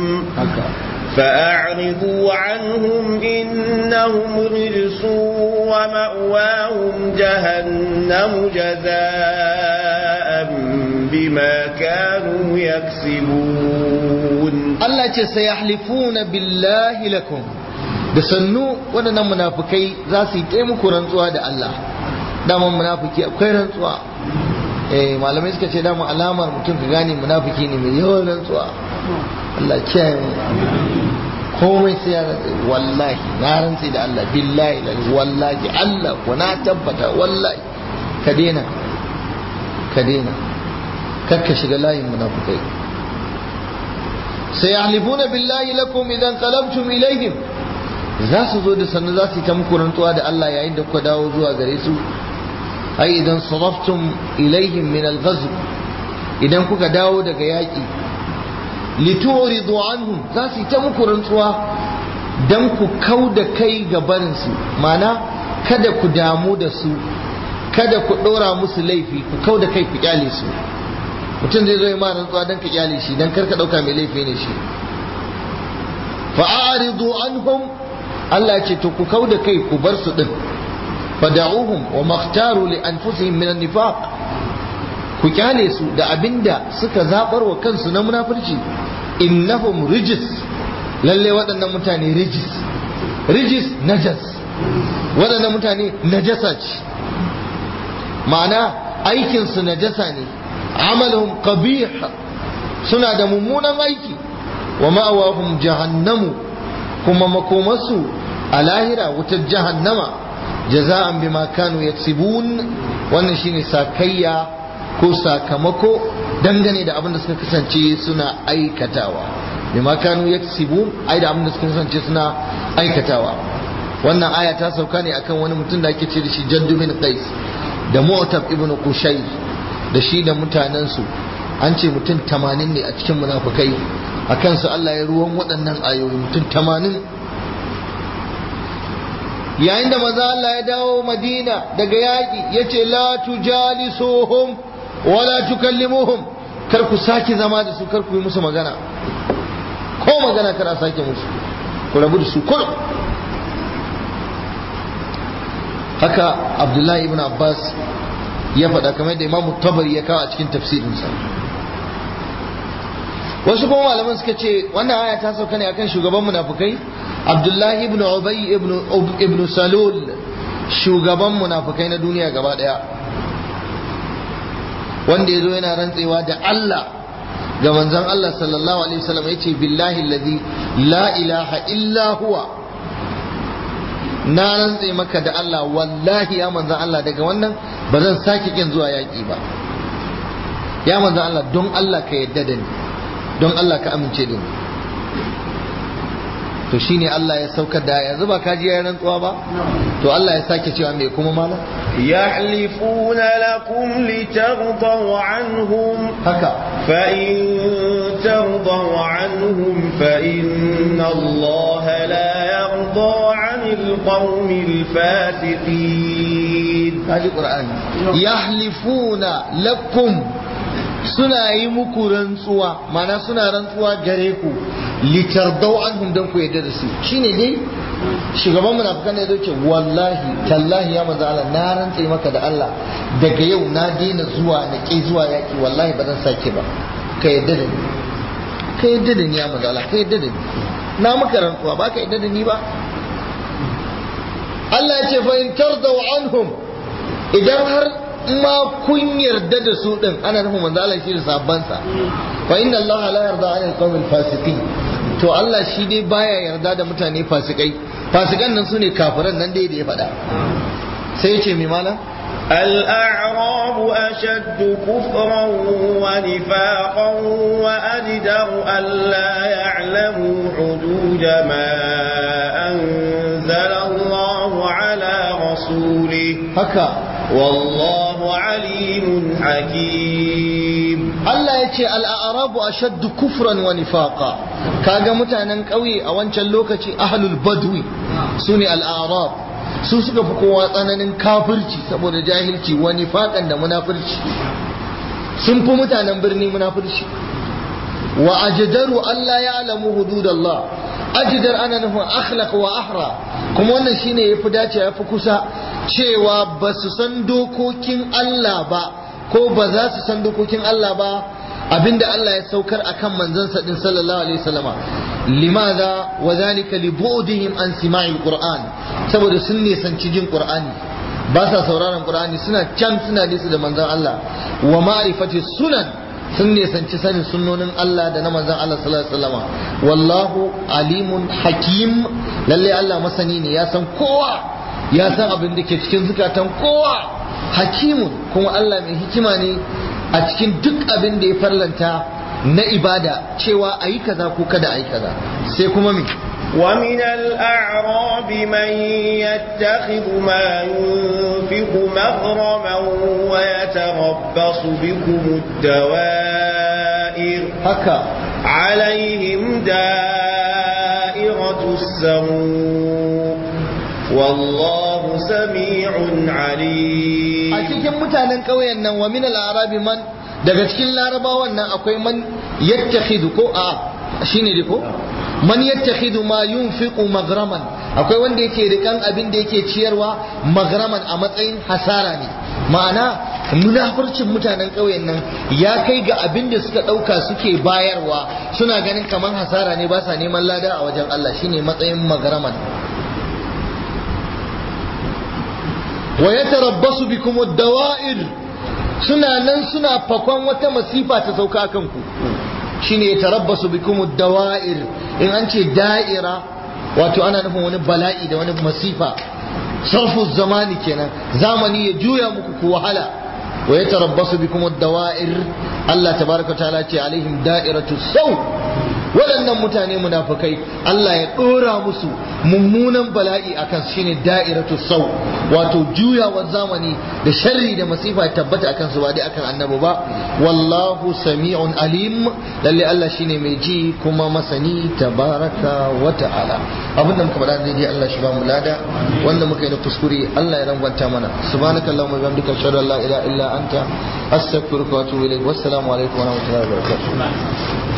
فأعرضوا عنهم إنهم رجس ومأواهم جهنم جزاء بما كانوا يكسبون. الله سيحلفون بالله لكم، da sannu waɗannan munafukai za su yi taimako rantsuwa da Allah. daman munafiki akwai rantsuwa, malamai suka ce daman alamar mutum ka gane munafiki ne mai yawan rantsuwa. Allah kiyaye mu, komai sai ya rantsa, wallahi na rantsi da Allah, billahi wallahi Allah ko na tabbata wallahi. ka daina kar ka shiga layin munafukai. sayahlifuna billahi lakum idan qalabtum ilaihim, za su zo da sannu za su yi ta muku rantsuwa da Allah yayin da kuka dawo zuwa gare su. ai idan saraftum ilaihim min al-ghazw, idan kuka dawo daga yaki, lituridu anhum, za su yi ta muku rantsuwa dan ku kau da kai ga barin su, mana kada ku damu da su, kada ku dora musu laifi, ku kau da kai ku kyale su. mutum zai zo ya ma rantsuwa dan ka kyale shi, dan kar ka dauka mai laifi ne shi. fa'aridu anhum, Allah ya ce to ku kau da kai ku bar su din. fada'uhum wa makhtaru li anfusihim min an-nifaq, ku kyale su da abinda suka zabar wa kansu na munafurci. innahum rijis, lalle waɗannan mutane rijis najas, waɗannan mutane najasa ce, ma'ana aikin su najasa ne. amaluhum qabih, suna da mummunan aiki. wa ma'awahum jahannamu, kuma makomarsu a lahira wutar jahannama. jaza'an bima kanu yaksibun, wannan shine sakayya ko sakamako dangane da abin da suka kasance suna aikatawa. bima kanu yaksibun, ai da abin da suka kasance suna aikatawa. wannan aya ta sauka ne akan wani mutum da ake ce da shi Jaddu bin Qais da Mu'tab ibn Qushayr da shi da mutanensu. an ce mutum 80 ne a cikin munafukai, a kansu Allah ya ruwan waɗannan ayoyi, mutum 80. yayin da maza Allah ya dawo Madina daga yaƙi, ya ce la tujalisuhum wala tukallimuhum, kar ku sake zama da su, kar ku yi musu magana, ko magana kar a sake musu, ku rabu da su kullum. haka Abdullahi ibn Abbas ya faɗa, kamar da Imam Tabari ya kawo a cikin tafsirinsa. wasu kuma malaman suka ce wannan aya ta sauka ne akan shugaban munafukai Abdullahi ibn Ubay ibn Salul, shugaban munafikai na duniya gaba daya, wanda yazo yana rantsewa da Allah ga manzon Allah sallallahu alaihi wasallam yace billahi allazi la ilaha illa huwa, na rantse maka da Allah wallahi ya manzon Allah daga wannan ba zan sake kin zuwa yaki ba. Ya manzon Allah don Allah ka yadda da ni, don Allah ka amince da ni. To shine Allah ya saukar da yanzu ba kaji ya rantsuwa ba, to Allah ya sake cewa me kuma mala yahlifuna lakum litardaw anhum haka fa in tardaw anhum fa inna Allah la yarda 'anil qawmil fasiqin. kaji Qur'ani, yahlifuna lakum, suna yi muku rantsuwa, mana suna rantsuwa gare ku litardau anhum dan ku yadda da su. shine dai shugaban munafikan ne yace wallahi tallahi ya manzo Allah na rantse maka da Allah daga yau na daina zuwa na ki zuwa yaki, wallahi ba zan sake ba, ka yadda da ni, ka yadda da ni ya manzo Allah, ka yadda da ni, na maka rantsuwa ba ka yadda da ni ba. Allah ya ce fa in tardau anhum, idan har ma kun yarda da su din, ana nufin manzo Allah shi da sabbansa, fa inna Allah la yarda 'anil qawmil fasiqin, to Allah shi dai baya yarda da mutane fasikai. Fasikan nan sune kafiran nan dai da ya faɗa. sai yace me mala الأعراب أشد كفرا ونفاقا وأجدر ألا يعلموا حدود ما أنزل الله على رسوله haka والله عليم حكيم. Allah ya ce al'arabu ashaddu kufran wa nifaqa, kaga mutanen ƙauye a wancan lokaci ahlul badwi sune al'arab, su suka fi kowa tsananin kafirci saboda jahilci wa nifaqan da munafirci, sun fi mutanen birni munafirci. wa ajdaru alla ya'lamu hududallah, ajdar ana nufin akhlaq wa ahra, kuma wannan shine yafi dace yafi kusa cewa ba su san dokokin Allah ba ko ba za su san dokokin Allah ba, abinda Allah ya saukar akan manzansa din sallallahu alaihi wasallama. Limadha wa dhalika li bu'dihim an sima'il qur'an, saboda sun nisanci jin qur'ani, ba sa sauraron qur'ani, suna can suna nisa da manzon Allah. Wa ma'rifati sunan, sun nisanci sanin sunnonin Allah da na manzon Allah sallallahu alaihi wasallama. Wallahu alimun hakim, lalle Allah masani ne, ya san kowa, ya san abin da ke cikin zukatan kowa. Hakimun, kuma Allah mai hikima ne a cikin duk abin da ya farlanta na ibada, cewa ayi kaza ko kada ayi kaza. Sai kuma me ومن الأعراب من يتخذ ما ينفق مغرما ويتربص بكم الدوائر haka عليهم دائرة السوء والله سميع عليم. a cikin mutanen ƙauyen nan wa min al-arabi man, daga cikin larabawan nan akwai man yattakhidhu ko shine dai ko man yattakhidhu ma yunfiqu maghraman, akwai wanda yake rikan abin da yake ciyarwa maghraman a matsayin hasara ne. ma'ana munafurcin mutanen ƙauyen nan ya kai ga abin da suka ɗauka suke bayarwa suna ganin kamar hasara ne, ba sa neman lada a wajen Allah, shine matsayin maghraman. wa yatarabbasu bikum ad-dawa'ir, suna nan suna fakon wata masifa ta sauka kan ku, shine yatarabbasu bikum ad-dawa'ir. in an ce da'ira wato ana nufin wani bala'i da wani masifa, sarfu zamani kenan, zamani ya juya muku ku wahala. wa yatarabbasu bikum ad-dawa'ir, Allah tabaraka ta'ala ce alaihim da'iratu saw, waɗannan mutane munafikai Allah ya ɗora musu mummunan bala'i akan, shine da'iratu saw, wato juyawar zamani da sharri da masifa ya tabbata akan su, ba dai akan annabi ba. wallahu sami'un alim, lalle Allah shine mai ji kuma masani tabaraka wa ta'ala. abinda muka faɗa daidai Allah shi ba mu lada, wanda muka yi na kuskure Allah ya rangwanta mana. subhanakallahumma wa bihamdika ashhadu an la ilaha illa anta astaghfiruka wa atubu ilaik. wassalamu alaikum wa rahmatullahi wa barakatuh.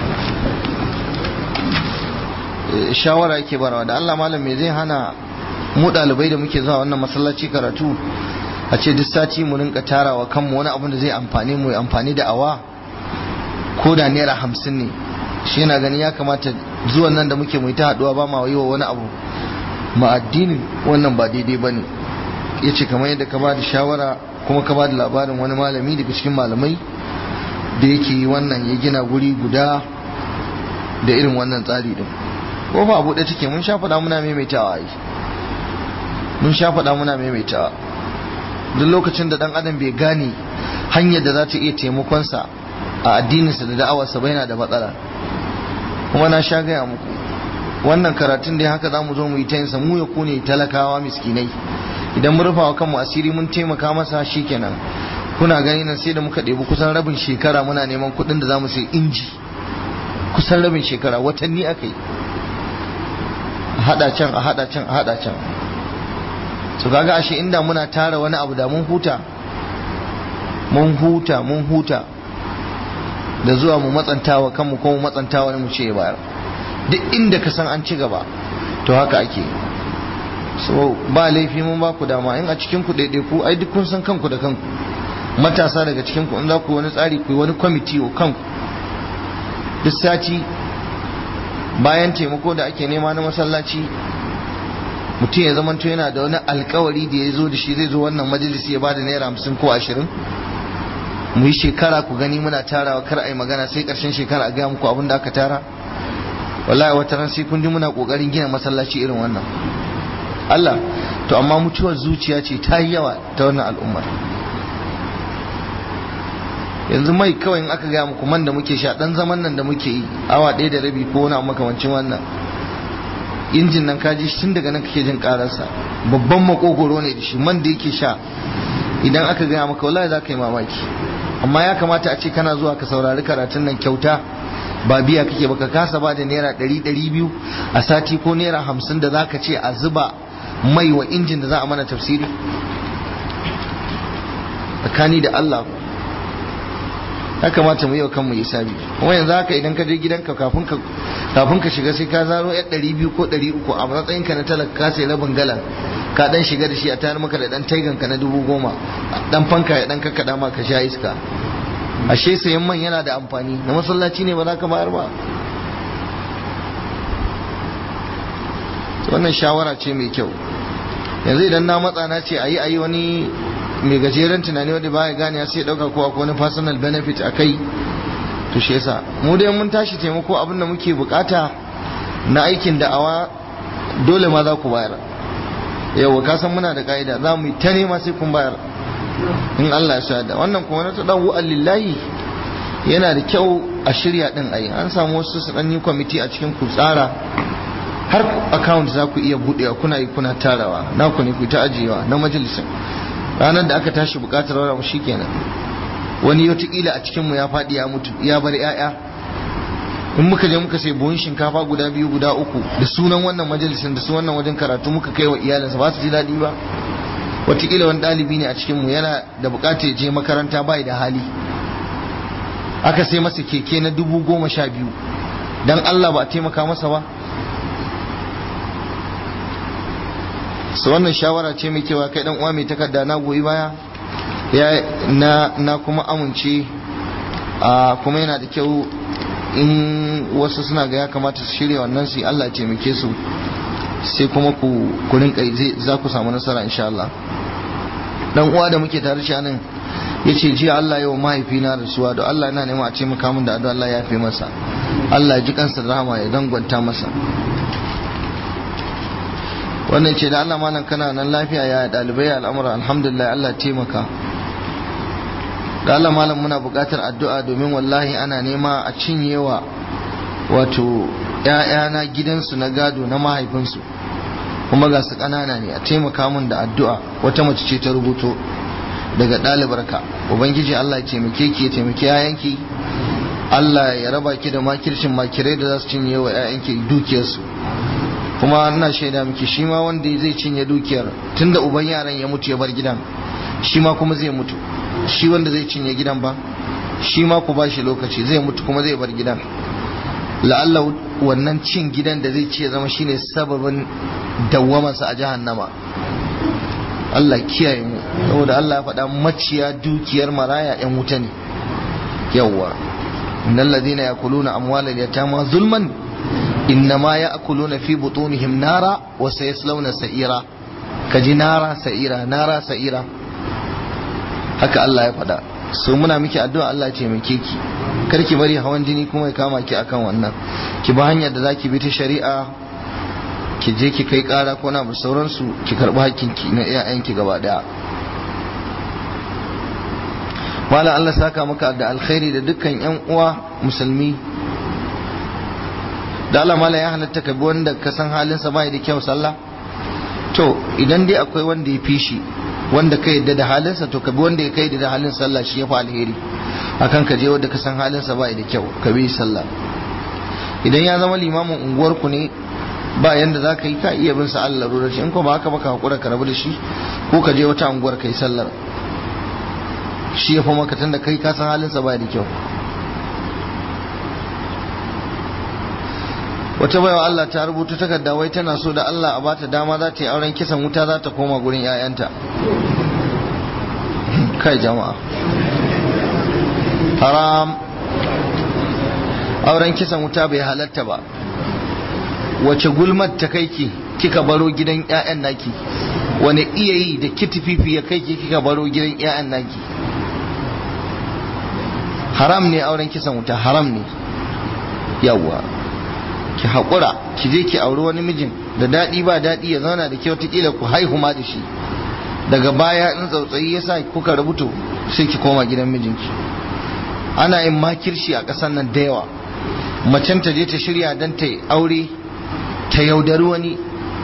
shawara yake barawa da Allah malam, me zai hana mu dalibai da muke zuwa wannan masallaci karatu a ce duk sati mu rinka tarawa kanmu wani abu da zai amfani mu, amfani da awa ko da naira 50 ne. shi yana ganin ya kamata zuwan nan da muke mu ta haduwa ba ma yi wa wani abu ma addinin, wannan ba daidai bane. ya ce kamar yadda ka ba da shawara kuma ka ba da labarin wani malami daga cikin malamai da yake yi wannan, ya gina guri guda da irin wannan tsari din. ko ba abu da take mun sha faɗa muna maimaitawa ai, mun sha faɗa muna maimaitawa. duk lokacin da dan adam bai gane hanyar da za ta iya taimakonsa a addininsa da da'awarsa ba yana da matsala. kuma na sha gaya muku wannan karatun dai haka za mu zo mu yi ta yinsa mu ya kune talakawa miskinai. idan mun rufa wa kanmu asiri mun taimaka masa shikenan. kuna gani nan sai da muka ɗebi kusan rabin shekara muna neman kuɗin da za mu sai inji, kusan rabin shekara, watanni aka yi, a haɗa can a haɗa can a haɗa can. su kaga ashe inda muna tara wani abu da mun huta mun huta da zuwa mu matsantawa kanmu ko mu matsantawa ne mu ce bayar. duk inda ka san an ci gaba to haka ake. so ba laifi mun ba ku dama in a cikin ku daidai ku ai duk kun san kanku da kanku. matasa daga cikin ku in za ku wani tsari ku wani kwamiti o kanku duk sati bayan taimako da ake nema na masallaci mutum ya zamanto yana da wani alkawari da ya zo da shi, zai zo wannan majalisi ya bada naira 50 ko 20. mu yi shekara ku gani muna tarawa, kar a yi magana sai karshen shekara a gaya muku abin da aka tara. wallahi wata ran sai kun ji muna kokarin gina masallaci irin wannan. Allah to amma mutuwar zuciya ce ta yi yawa ta wannan al'ummar. yanzu mai kawai in aka gaya muku man da muke sha dan zaman nan da muke yi awa 1 da rabi ko wani makamancin wannan, injin nan kaji shi tun daga nan kake jin kararsa, babban makogoro ne da shi, man da yake sha idan aka gaya maka wallahi za ka yi mamaki. amma ya kamata a ce kana zuwa ka saurari karatun nan kyauta, ba biya kake baka kasa ba da naira 100-200 a sati ko naira 50 da za ka ce a zuba mai wa injin da za a mana tafsiri. tsakani da Allah ya kamata mu yi wa kanmu hisabi. kuma yanzu haka idan ka je gidanka kafin ka shiga sai ka zaro 200 ko 300 a matsayin ka na talaka ka sai rabin galan ka dan shiga da shi a tayar maka da dan taigan ka na 10,000 dan fanka ya dan kakkada maka sha iska. ashe sayan man yana da amfani, na masallaci ne ba za ka bayar ba. wannan shawara ce mai kyau. yanzu idan na matsa na ce ayi wani mai gajeren tunani wanda baya gane sai ya dauka ko akwai wani personal benefit akai, to shi yasa mu dai mun tashi taimako abin da muke bukata na aikin da'awa dole ma za ku bayar. yawa ka san muna da ka'ida za mu yi ta nema sai kun bayar in Allah ya sa da wannan kuma na tadawu lillahi yana da kyau a shirya din ayi. an samu wasu su dan yi committee a cikin ku tsara har account za ku iya budewa kuna yi kuna tarawa na ku ne ku ta ajiyewa na majalisin. ranar da aka tashi bukatar wara mu shikenan. wani wataƙila a cikin mu ya faɗi ya mutu ya bar 'ya'ya, in muka je muka sai buhun shinkafa guda 2 guda 3 da sunan wannan majalisin da su wannan wajen karatu muka kai wa iyalinsa, ba su ji daɗi ba. wataƙila wani ɗalibi ne a cikin mu yana da bukatar ya je makaranta bai da hali, aka sai masa keke na 12,000 dan Allah ba a taimaka masa ba. su wannan shawara ce mai kewa kai dan uwa mai takarda na goyi baya na kuma amince. kuma yana da kyau in wasu suna ga ya kamata su shirya wannan su Allah ya taimake su, sai kuma ku rinka za ku samu nasara insha Allah. dan uwa da muke tare shi nan yace jiya Allah yau mahaifina rasuwa da Allah yana neman a taimaka min da addu'a Allah ya yafe masa, Allah ya ji kansa da rahama ya dangwanta masa. wannan ce da Allah malam kana nan lafiya ya dalibai al'amura alhamdulillah Allah taimaka. da Allah malam muna buƙatar addu'a domin wallahi ana nema a cinyewa wato ƴaƴana gidansu na gado na mahaifinsu kuma ga su ƙanana ne, a taimaka min da addu'a. wata mace ce ta rubuto daga ɗalibarka. ubangiji Allah ya taimake ki ya taimake ƴaƴanki, Allah ya raba ki da makircin makirai da za su cinye wa ƴaƴanki dukiyarsu. kuma ina shaida miki shi ma wanda zai cinye dukiyar tunda uban yaran ya mutu ya bar gidan, shi ma kuma zai mutu. shi wanda zai cinye gidan ba, shi ma ku bashi lokaci zai mutu kuma zai bar gidan. la'alla wannan cin gidan da zai ci ya zama shine sababin dawwamarsa a jahannama. Allah kiyaye mu, saboda Allah ya faɗa maciya dukiyar maraya yan wuta ne. yawwa innal ladina yakuluna amwalal yatama zulman innama ya'kuluna fi butunihim nara wa sayaslawna sa'ira. ka ji nara sa'ira nara sa'ira, haka Allah ya faɗa. So muna miki addu'a Allah ya taimake ki, kar ki bari hawan jini kuma ya kama ki akan wannan, ki ba hanyar da zaki bi ta shari'a, ki je ki kai kara ko na sauransu, ki karɓi hakkinki na iyayenki gaba daya. Malam Allah saka maka da alkhairi da dukkan yan uwa musulmi. Da Allah malam ya halatta ka bi wanda ka san halinsa bai da kyau sallah? To idan dai akwai wanda ya fi shi, wanda ka yadda da halinsa, to ka bi wanda ya kai da halin sallah, shi ya fi alheri akan ka je wanda ka san halinsa bai da kyau ka bi sallah. Idan ya zama limamin unguwar ku ne, ba yanda za ka yi, ka iya bin sa Allah rura shi, in ko ba haka ba ka hakura ka rabu da shi, ko ka je wata unguwar ka yi sallar, shi ya fi maka tunda kai ka san halinsa bai da kyau. Wata baiwa Allah ta rubuta takarda wai tana so da Allah a bata dama za ta yi auren kisan wuta, za ta koma gurin 'ya'yanta. Kai jama'a, haram, auren kisan wuta bai halatta ba. Wace gulmar ta kai ki kika baro gidan 'ya'yan naki? Wani iya yi da kitififi ya kai ki kika baro gidan 'ya'yan naki? Haram ne auren kisan wuta, haram ne. Yawwa, ki haƙura ki je ki auri wani mijin da daɗi ba daɗi ya zauna da kyau, wataƙila ku haihu ma da shi, daga baya in tsautsayi ya sa kuka rubuto sai ki koma gidan mijinki. Ana yin makirshi a ƙasar nan da yawa, macen ta je ta shirya don ta aure, ta yaudari wani,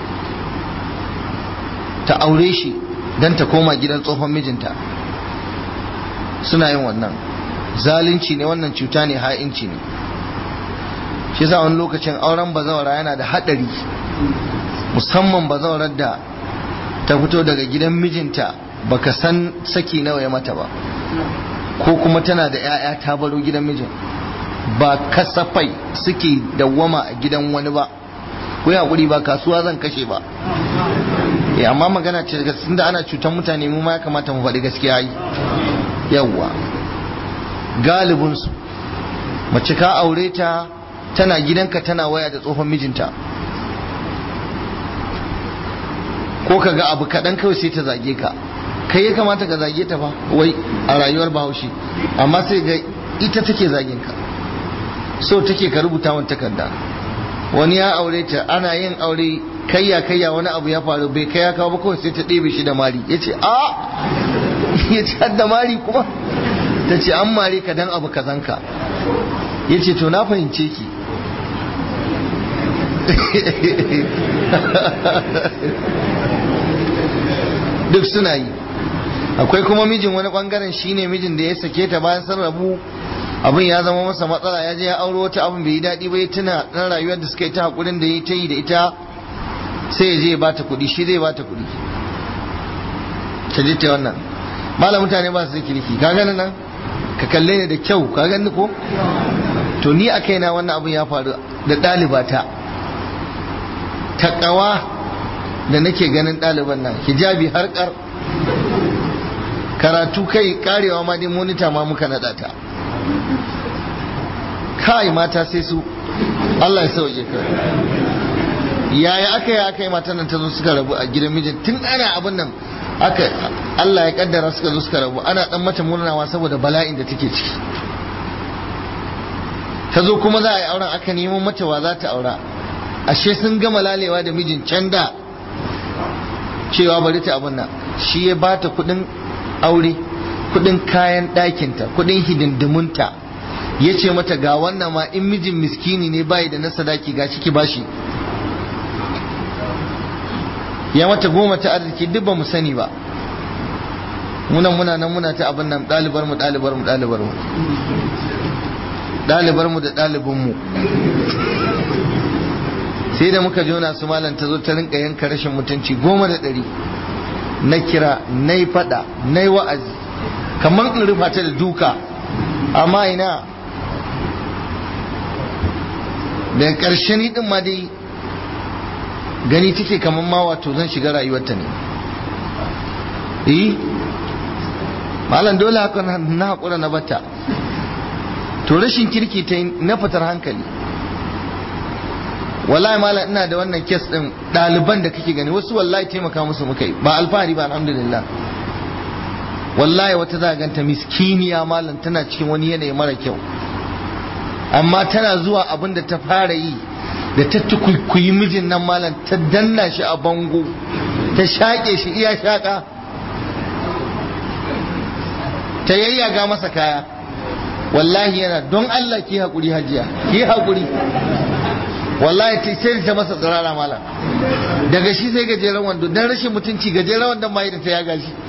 ta aure shi don ta koma gidan tsohon mijinta. Suna yin wannan, zalunci ne wannan, cuta ne, ha'inci ne. shi yasa wani lokacin auren bazawara yana da hadari, musamman bazawarar da ta fito daga gidan mijinta baka san saki nawa ya mata ba, ko kuma tana da 'ya'ya ta baro gidan mijin, ba kasafai suke dawwama a gidan wani ba. Ku hakuri, ba kasuwa zan kashe ba, amma magana ce daga tunda ana cutar mutane, mu ma ya kamata mu faɗi gaskiya yi. Yawwa, galibinsu mace ka aure ta tana gidanka tana waya da tsohon mijinta, ko ka ga abu kaɗan kawai sai ta zage ka. Kai ya kamata ka zage ta fa wai a rayuwar Bahaushe, amma sai ga ita take zagen ka, so take ka rubuta wani takarda. Wani ya aure ta, ana yin aure kayya wani abu ya faru, bai kai ya kawo ba, kawai sai ta ɗebe shi da mari. Ya ce a ya ce har da mari kuma? Ta ce an mare ka dan abu kazanka. Ya ce to na fahimce ki. Duk suna yi. Akwai kuma mijin wani bangaren, shine mijin da ya sake ta bayan sun rabu, abin ya zama masa matsala, ya je ya auro wata, abin bai yi daɗi ba, ya tuna ɗan rayuwar da suka yi ta haƙurin da ya ta yi da ita, sai ya je ya bata kuɗi, shi zai bata kuɗi ta je ta wannan. Malam mutane ba su da kirki, ka gani nan, ka kalle ni da kyau, ka gani ko? To ni a kaina wannan abin ya faru da ɗalibata, taƙawa da nake ganin ɗaliban nan, hijabi har ƙar, karatu kai karewa ma dai monita ma muka naɗa ta. Kai mata sai su, Allah ya sauke ka. Yaya aka yi matan nan ta zo suka rabu a gidan mijin, tun ana abin nan aka Allah ya kaddara suka zo suka rabu, ana dan mata murnawa saboda bala'in da take ciki. Ta zo kuma za a yi auren, aka nemo mata wa za ta aura, ashe sun gama lalewa da mijin can da cewa bari ta abin nan, shi ya bata kuɗin aure, kuɗin kayan ɗakinta, kuɗin hidindimunta, ya ce mata ga wannan ma in mijin miskini ne bayi da na sadaki ga shi ki bashi. Ya mata goma ta arziki, duk ba mu sani ba, muna nan muna ta abin nan, ɗalibar mu da ɗalibinmu. Sai da muka jona su malam, ta zo ta rinka yanka rashin mutunci 10,100. Na kira, na yi fada, na yi wa'azi, kamar in rufa ta da duka, amma ina da ƙarshe ni ɗin ma dai gani take kamar ma wato zan shiga rayuwarta ne. Malam dole haka na haƙura na bata. To rashin kirki ta na fitar hankali, wallahi malam ina da wannan kes din ɗaliban da kake gani wasu wallahi taimaka musu muka yi ba alfahari ba alhamdulillah. wallahi wata za ganta miskiniya malam tana cikin wani yanayi mara kyau amma tana zuwa abin da ta fara yi da ta tukuyi mijin nan malam ta danna shi a bango ta shaƙe shi iya shaƙa ta yayyaga masa kaya wallahi yana don Allah ki haƙuri hajiya ki haƙuri wallahi sai ta masa tsirara malam daga shi sai gajeren wando dan rashin mutunci gajeren wandon mai da ta yaga shi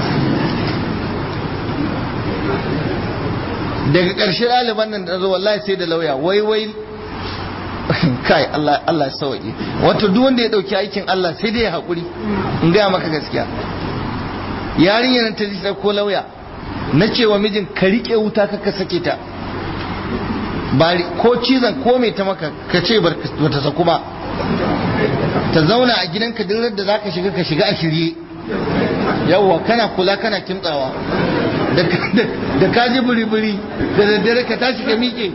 daga ƙarshe ɗaliban nan da zo wallahi sai da lauya wai kai Allah ya sauke wato duk wanda ya dauki aikin Allah sai dai ya haƙuri in gaya maka gaskiya yarinyar nan ta ji ta ko lauya na cewa mijin ka rike wuta ka sake ta bari ko cizon ko mai ta maka ka ce ba ta saku ba ta zauna a gidanka duk da zaka shiga ka shiga a shirye yawwa kana kula kana kimtsawa da ka ji buri-buri da daddare ka tashi ka miƙe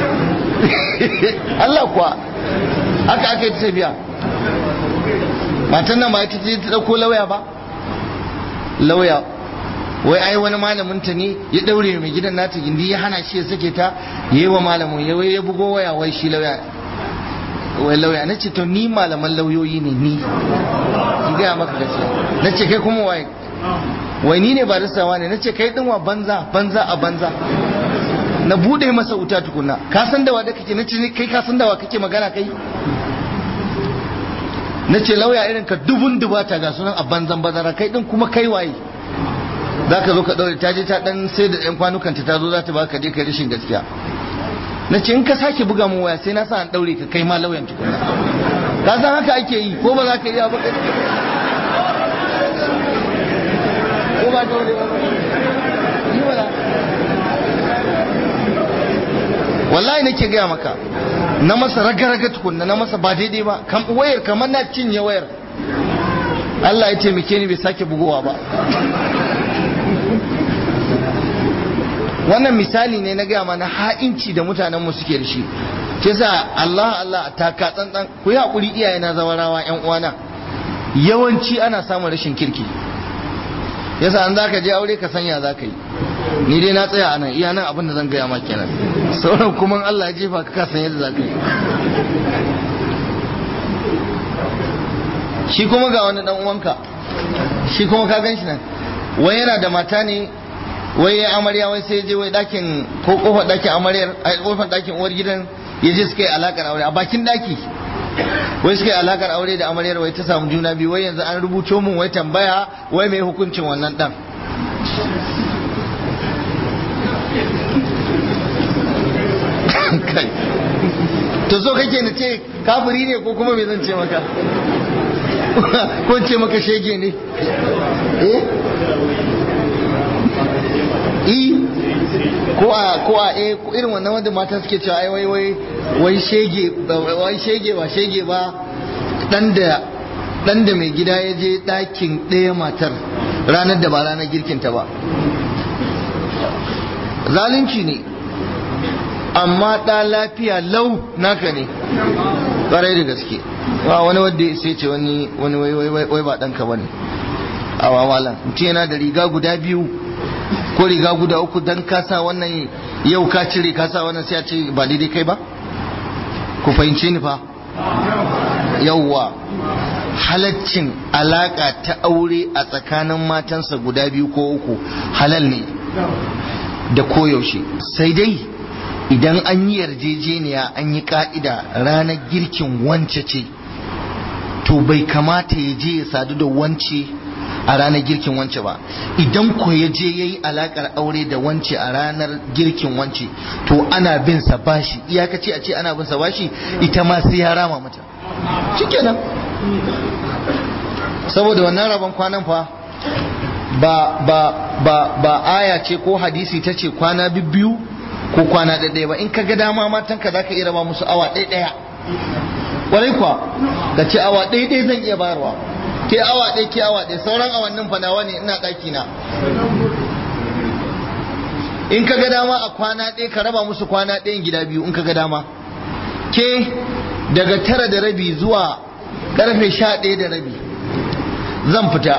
Allah kuwa haka aka yi ta tafiya matan nan ba ita ce ta ɗauko lauya ba lauya wai ai wani malamin ta ne ya daure mai gidan nata gindi ya hana shi ya sake ta yayi wa malamin ya bugo waya wai shi lauya wai lauya nace to ni malaman lauyoyi ne ni ki ga maka gaskiya nace kai kuma wai ni ne ba da sawa ne nace kai din wa banza a banza na bude masa wuta tukunna ka san da wa da kake nace kai ka san da wa kake magana kai nace lauya irin ka dubun dubata ga sunan a banzan bazara kai din kuma kai waye zaka zo ka daure ta je ta dan sai da yan kwanukan ta zo za ta baka je kai rashin gaskiya nace in ka sake buga mu waya sai na sa an daure ka kai ma lauyan tukunna ka san haka ake yi ko ba za ka iya ba kai ko ba dole ba ni wala wallahi nake gaya maka na masa raga-raga tukunna na masa ba daidai ba wayar kamar na cinye wayar Allah ya taimake ni bai sake bugowa ba wannan misali ne na gaya mana ha'inci da mutanenmu suke da shi ke sa Allah taka tsantsan ku yi haƙuri iyaye na zawarawa ƴan uwana yawanci ana samun rashin kirki yasa an zaka je aure ka sanya zaka yi ni dai na tsaya anan iya nan abin da zan gaya ma kenan sauran kuma Allah ya jefa ka san yadda zaka yi shi kuma ga wani dan uwanka shi kuma ka gan shi nan wai yana da mata ne wai ya amarya wai sai je wai dakin ko kofar dakin amaryar ai kofar dakin uwar gidan ya je suka yi alakar aure a bakin daki wai suka yi alakar aure da amaryar wai ta samu juna biyu wai yanzu an rubuto mun wai tambaya wai mai hukuncin wannan dan kai to so kake na ce kafiri ne ko kuma me zan ce maka ko ce maka shege ne ko a irin wannan wanda mata suke cewa ai wai shege ba shege ba dan da mai gida ya je ɗakin ɗaya matar ranar da ba ranar girkinta ba zalunci ne amma ɗa lafiya lau naka ne ƙwarai da gaske ba wani wadda sai ce wani wai ba ɗanka ba ne a wawalan mutum yana da riga guda biyu ko riga guda uku don kasa wannan yau ka cire kasa wannan sai a ce ba daidai kai ba ku fahimce ni fa yauwa halaccin alaka ta aure a tsakanin matansa guda biyu ko uku halal ne da koyaushe sai dai idan an yi yarjejeniya an yi ka'ida ranar girkin wance ce to bai kamata ya je ya sadu da wance a ranar girkin wance ba idan ko ya je ya yi alakar aure da wance a ranar girkin wance to ana bin sa bashi iyakaci a ce ana bin sa bashi ita ma sai ya rama mata shikenan saboda wannan rabon kwanan fa ba aya ce ko hadisi ta ce kwana biyu ko kwana ɗaya ba in ka ga dama matanka za ka iya raba musu awa ɗaya ƙwarai kuwa da ce awa ɗaya zan iya bayarwa ke awa ɗaya sauran awannin fa nawa ne ina ɗaki na in ka ga dama a kwana ɗaya ka raba musu kwana ɗayan gida biyu in ka ga dama ke daga 9:30 zuwa karfe 11:30 zan fita,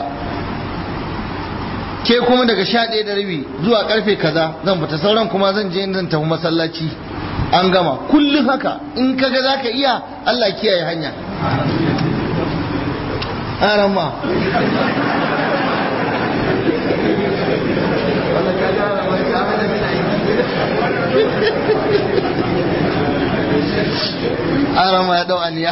ke kuma daga 11:30 zuwa karfe kaza zan fita, sauran kuma zan je zan tafi masallaci. An gama. Kullum haka in kaga zaka iya, Allah kiyaye hanya. Arama arama ya dau aniya.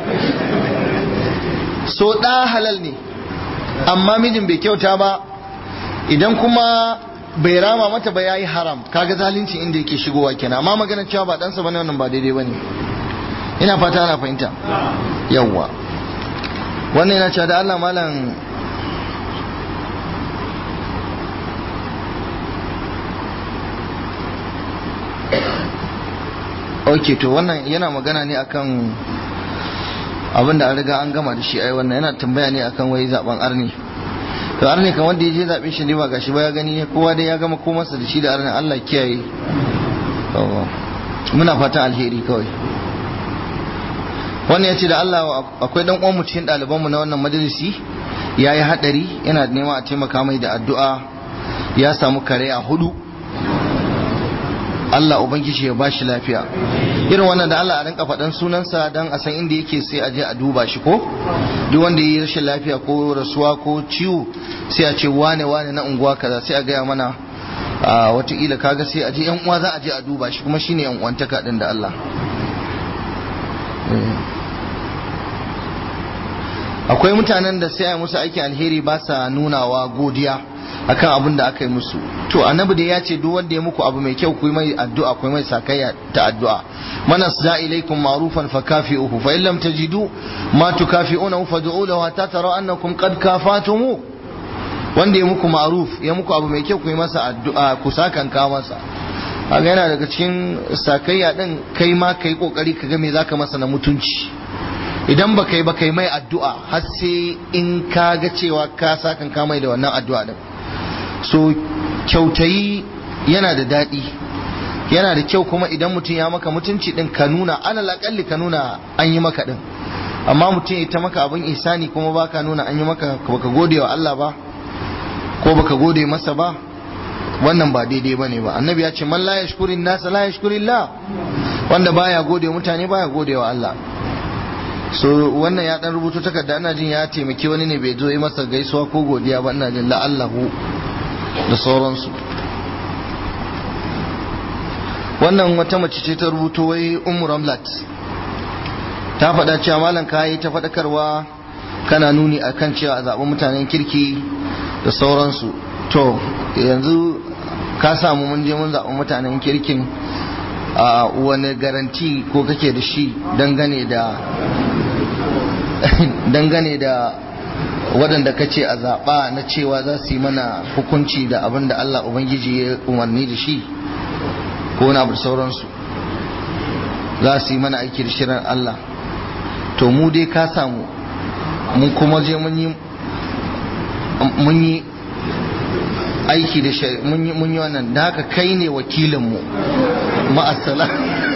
So da halal ne, amma mijin bai kyauta ba. Idan kuma bai rama mata ba yayi haram, kaga zalunci inda yake shigowa kenan. Amma maganar cewa ba ɗansa bane wannan ba daidai bane. Ina fata ana fahimta. Yawwa, wannan yana cewa da Allah malam ok, to wannan yana magana ne akan abinda an riga an gama da shi. Ai wannan yana tambaya ne akan wai zaben arni. To arni kan wanda yaje zabe shi ne ba gashi ba ya gani, kowa dai ya gama komarsa da shi da arni. Allah kiyaye. Muna fatan alheri kawai. Wannan ya ce da Allah akwai dan uwan mu cikin ɗalibanmu na wannan majalisi ya yi hadari, yana nema a taimaka mai da addu'a. Ya samu kare a 4. Allah ubangiji ya bashi lafiya. Irin wannan da Allah a rinka faɗan sunansa dan a san inda yake, sai a je a duba shi ko duk wanda yi rashin lafiya ko rasuwa ko ciwo sai a ce wane na unguwa kaza, sai a gaya mana wataƙila kaga sai a je yan uwa za a je a duba shi, kuma shine yan uwantaka din da Allah. Akwai mutanen da sai a musu aikin alheri ba sa nunawa godiya akan abin da aka yi musu. To annabi da ya ce duk wanda ya muku abu mai kyau ku yi mai addu'a, ku yi mai sakayya ta addu'a. Man asda ilaykum ma'rufan fakafi'uhu fa in lam tajidu ma tukafi'unahu fad'u lahu hatta tara annakum qad kafatumu. Wanda ya muku ma'ruf, ya muku abu mai kyau, ku yi masa addu'a, ku sakanka masa. Kaga yana daga cikin sakayya din, kai ma kai kokari ka ga me zaka masa na mutunci. Idan ba kai ba kai mai addu'a har sai in ka ga cewa ka sakanka mai da wannan addu'a din. So kyautayi yana da daɗi, yana da kyau kuma idan mutum ya maka mutunci din ka nuna, alal akalli ka nuna an yi maka din. Amma mutum ya ta maka abin ihsani kuma baka nuna an yi maka, baka gode wa Allah ba ko baka gode masa ba, wannan ba daidai bane ba. Annabi ya ce man la yashkurin nas la yashkurillah, wanda baya gode wa mutane baya gode wa Allah. So wannan ya dan rubuto takarda, ina jin ya taimaki wani ne bai zo yi masa gaisuwa ko godiya ba, ina jin la'allahu da sauransu. Wannan wata mace ce ta rubuto, wai Ummu Ramlat, ta faɗa cewa malam ka yi ta faɗakarwa kana nuni akan cewa a zaɓi mutanen kirki da sauransu. To yanzu ka samu mun je mun zaɓi mutanen kirkin, a wani garanti ko kake da shi dangane da waɗanda ka ce a zaɓa na cewa za su yi mana hukunci da abin da Allah Ubangiji ya umarni da shi ko wani abu da sauransu, za su yi mana aiki da shirin Allah. To mu dai ka samu, mun kuma je mun yi aiki da mun yi wannan, da haka kai ne wakilinmu, ma'asala.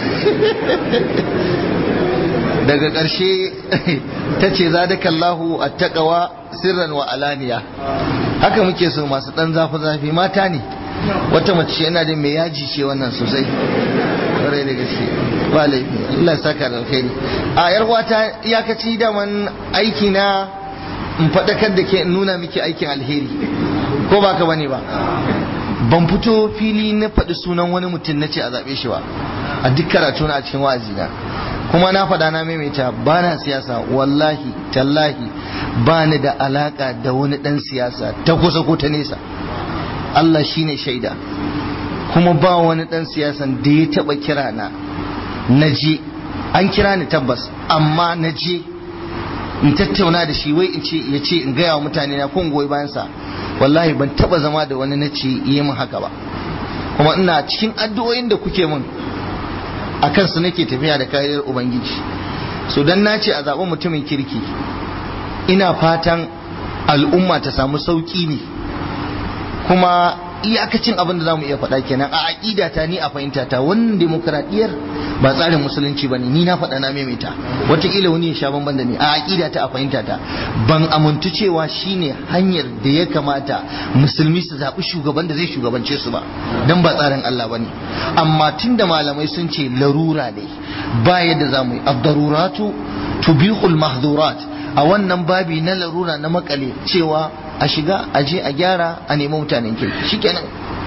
Daga ƙarshe ta ce zadakallahu attaqwa sirran wa alaniya. Haka muke so, masu ɗan zafi mata ne. Wata mace yana da mai yaji ce wannan sosai, ƙwarai da gaske, ba laifi. Allah ya saka da alkhairi. A yar wata iyakaci daman aiki na in faɗakar da ke, in nuna miki aikin alheri, ko ba ka bane ba. Ban fito fili na faɗi sunan wani mutum na ce a zaɓe shi ba a duk karatu na a cikin wa'azi na, kuma na faɗa na maimaita, ba na siyasa, wallahi tallahi ba ni da alaka da wani ɗan siyasa ta kusa ko ta nesa. Allah shine shaida. Kuma ba wani ɗan siyasan da ya taɓa kira na je, an kira ni tabbas, amma na je in tattauna da shi, wai in ce ya ce in gaya wa mutane na kun goyi bayan sa, wallahi ban taba zama da wani na ce yi min haka ba. Kuma ina cikin addu'o'in da kuke min a kansu nake tafiya da kariyar Ubangiji. So dan na ce a zaɓi mutumin kirki, ina fatan al'umma ta samu sauƙi ne, kuma iyakacin abin da zamu iya faɗa kenan a aqida ta ni a fahimta ta wannan demokradiyyar ba tsarin musulunci bane ni na faɗa na maimaita wataƙila wani ya sha bamban da ni a aqida ta a fahimta ta ban amintu cewa shine hanyar da ya kamata musulmi su zaɓi shugaban da zai shugabance su ba dan ba tsarin Allah bane amma tunda malamai sun ce larura ne ba yadda zamu yi ad-daruratu tubihul mahdhurat a wannan babi na larura na makale cewa a shiga a je a gyara a nemi mutanen kirki shikenan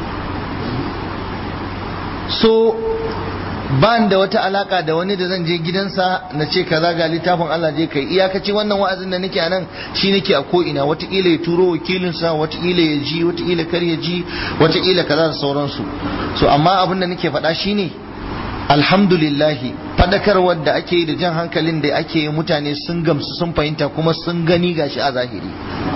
so ban da wata alaka da wani da zan je gidansa na ce kaza ga littafin Allah je kai iyakaci wannan wa'azin da nake anan shi nake a ko ina watakila ya turo wakilinsa watakila ya ji watakila kar ya ji watakila kaza da sauransu so amma abin da nake faɗa shine alhamdulillahi fadakarwar da ake yi da jan hankalin da ake yi mutane sun gamsu sun fahimta kuma sun gani gashi a zahiri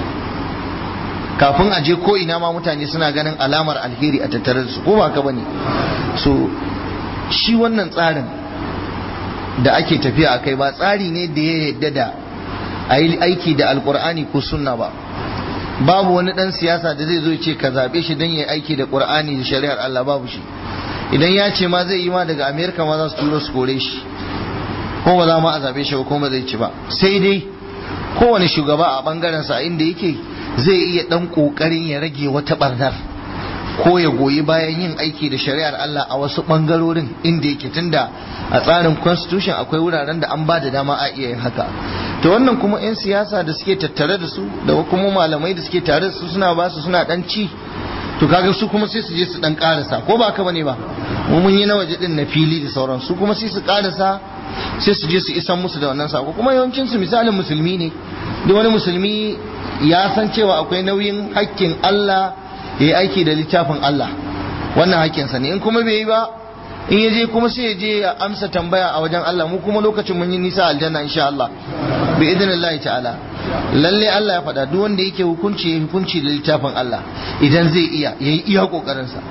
kafin a je ko ina ma mutane suna ganin alamar alheri a tattare da su ko ba ka bane so shi wannan tsarin da ake tafiya a kai ba tsari ne da ya yadda da a yi aiki da alkur'ani ko sunna ba babu wani dan siyasa da zai zo ya ce ka zaɓe shi don ya yi aiki da ƙur'ani da shari'ar Allah babu shi idan ya ce ma zai yi ma daga amerika ma za su turo su kore shi ko ba za ma a zaɓe shi ba ko ba zai ci ba sai dai kowane shugaba a bangaren sa inda yake zai iya dan kokarin ya rage wata barnar ko ya goyi bayan yin aiki da shari'ar Allah a wasu bangarorin inda yake tunda a tsarin constitution akwai wuraren da an ba da dama a iya yin haka to wannan kuma 'yan siyasa da suke tattare da su da kuma malamai da suke tare da su suna ba su suna dan ci to kaga su kuma sai su je su dan karasa ko ba ka bane ba mu mun yi na waje din na fili da sauran su kuma sai su karasa sai su je su isan musu da wannan sako kuma yawancin su misalin musulmi ne duk wani musulmi ya san cewa akwai nauyin hakkin Allah ya yi aiki da littafin Allah wannan hakkinsa ne in kuma bai yi ba in ya je kuma sai ya je ya amsa tambaya a wajen Allah mu kuma lokacin mun yi nisa aljanna insha Allah bi idnillahi ta'ala lalle Allah ya faɗa duk wanda yake hukunci ya hukunci da littafin Allah idan zai iya yayi iya kokarin sa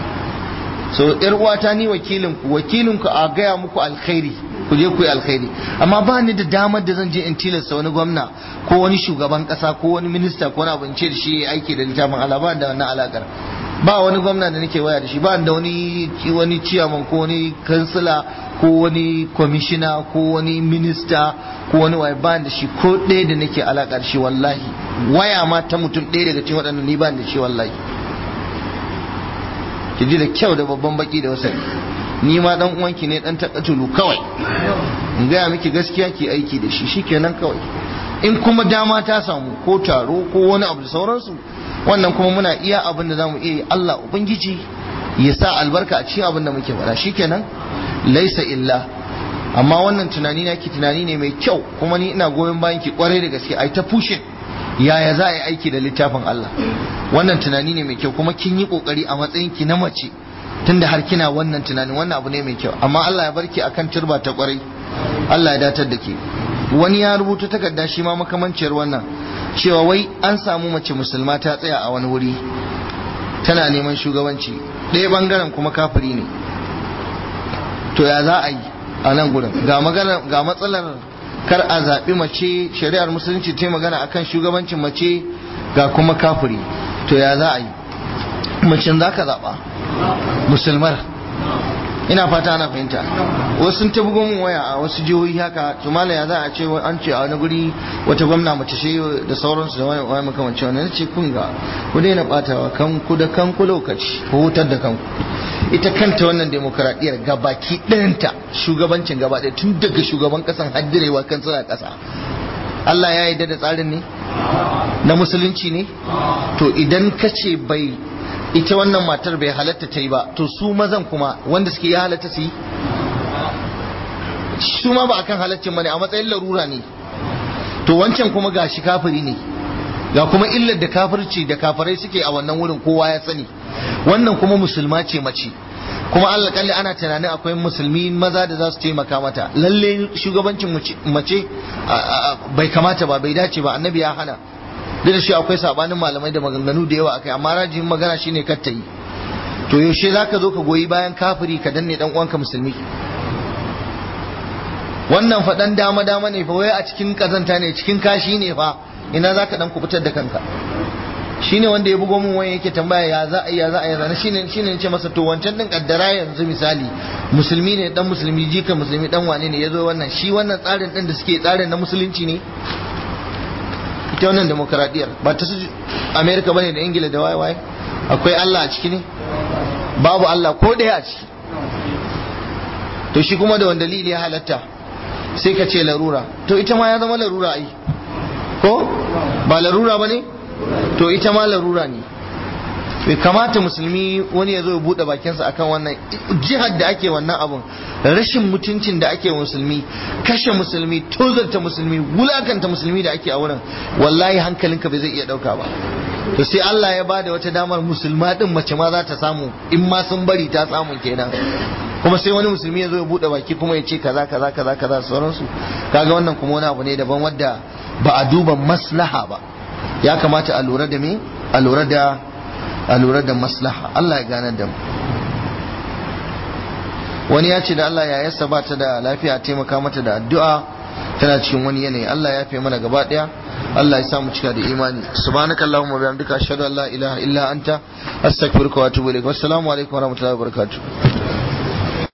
so yar uwata ni wakilin ku a gaya muku alkhairi ku je ku yi alkhairi amma ba ni da damar da zan je in tilasta wani gwamna ko wani shugaban kasa ko wani minista ko wani abu in ce da shi aiki da littafin Allah ba da wannan alakar ba wani gwamna da nake waya da shi ba da wani ciyaman ko wani kansila ko wani kwamishina ko wani minista ko wani waye ba da shi ko ɗaya da nake alakar shi wallahi waya ma ta mutum ɗaya daga cikin waɗannan ni ba da shi wallahi ki ji da kyau da babban baki da wasai ni ma dan uwanki ne dan takatulu kawai in gaya miki gaskiya ki aiki da shi shikenan kawai in kuma dama ta samu ko taro ko wani abu da sauransu wannan kuma muna iya abin da zamu iya Allah ubangiji ya sa albarka a cikin abin da muke faɗa shikenan laisa illa amma wannan tunani na ki tunani ne mai kyau kuma ni ina goyon bayan ki kwarai da gaske ai ta pushing yaya za a yi aiki da littafin Allah wannan tunani ne mai kyau kuma kin yi kokari a matsayin ki na mace tunda har kina wannan tunanin wannan abu ne mai kyau amma Allah ya barki akan turba ta kwarai Allah ya datar da ke wani ya rubuta takarda shi ma makamanciyar wannan cewa wai an samu mace musulma ta tsaya a wani wuri tana neman shugabanci ɗaya bangaren kuma kafiri ne to ya za a yi a nan gurin ga matsalar kar a zaɓi mace shari'ar musulunci ta magana akan shugabancin mace ga kuma kafiri to ya za a yi macen za ka zaɓa musulmar ina fata ana fahimta wasu sun ta bugo min waya a wasu jihohi haka to mala ya za a ce an ce a wani guri wata gwamna mace ce da sauransu da wani makamanci wani ce kun ga ku daina batawa kanku da kanku lokaci ku hutar da kanku ita kanta wannan demokradiyyar gabaki ɗayanta shugabancin gaba ɗaya tun daga shugaban ƙasan haddirewa kan tsira ƙasa Allah ya yarda da tsarin ne na musulunci ne to idan ka ce bai ita wannan matar bai halatta ta yi ba to su mazan kuma wanda suke ya halatta su yi su ma ba akan halaccin bane a matsayin larura ne to wancan kuma ga shi kafiri ne ga kuma illar da kafirci da kafirai suke a wannan wurin kowa ya sani wannan kuma musulma ce mace kuma Allah kalli ana tunanin akwai musulmi maza da za su taimaka mata lalle shugabancin mace bai kamata ba bai dace ba annabi ya hana da shi akwai sabanin malamai da maganganu da yawa akai amma rajin magana shine kar ta yi to yaushe zaka zo ka goyi bayan kafiri ka danne dan uwanka musulmi wannan fa dan dama ne fa wai a cikin kazanta ne cikin kashi ne fa ina zaka dan kubutar da kanka shine wanda ya bugo mun wani yake tambaya ya za a yi ya za a yi shine ne ce masa to wancan din kaddara yanzu misali musulmi ne dan musulmi jika musulmi dan wane ne yazo wannan shi wannan tsarin din da suke tsarin na musulunci ne ita wannan demokradiyyar ba ta su America bane da Ingila da waye akwai Allah a ciki ne babu Allah ko daya a ciki to shi kuma da wanda dalili ya halatta sai ka ce larura to ita ma ya zama larura ai ko ba larura bane to ita ma larura ne bai kamata musulmi wani ya zo ya bude bakinsa akan wannan jihar da ake wannan abun rashin mutuncin da ake musulmi kashe musulmi tozarta musulmi wulakanta musulmi da ake a wurin wallahi hankalinka bai zai iya dauka ba to sai Allah ya bada wata damar musulma din mace ma za ta samu in ma sun bari ta samu kenan kuma sai wani musulmi ya zo ya bude baki kuma ya ce kaza kaza kaza kaza sauransu kaga wannan kuma wani abu ne daban wanda ba a duba maslaha ba ya kamata a lura da me a lura da maslaha Allah ya gane da mu wani ya ce da Allah ya yasa ba ta da lafiya taimaka mata da addu'a tana cikin wani yanayi Allah ya fi mana gaba daya Allah ya samu cika da imani subhanakallahumma wa bihamdika ashhadu an la ilaha illa anta astaghfiruka wa atubu ilaik wassalamu alaikum wa rahmatullahi wa barakatuh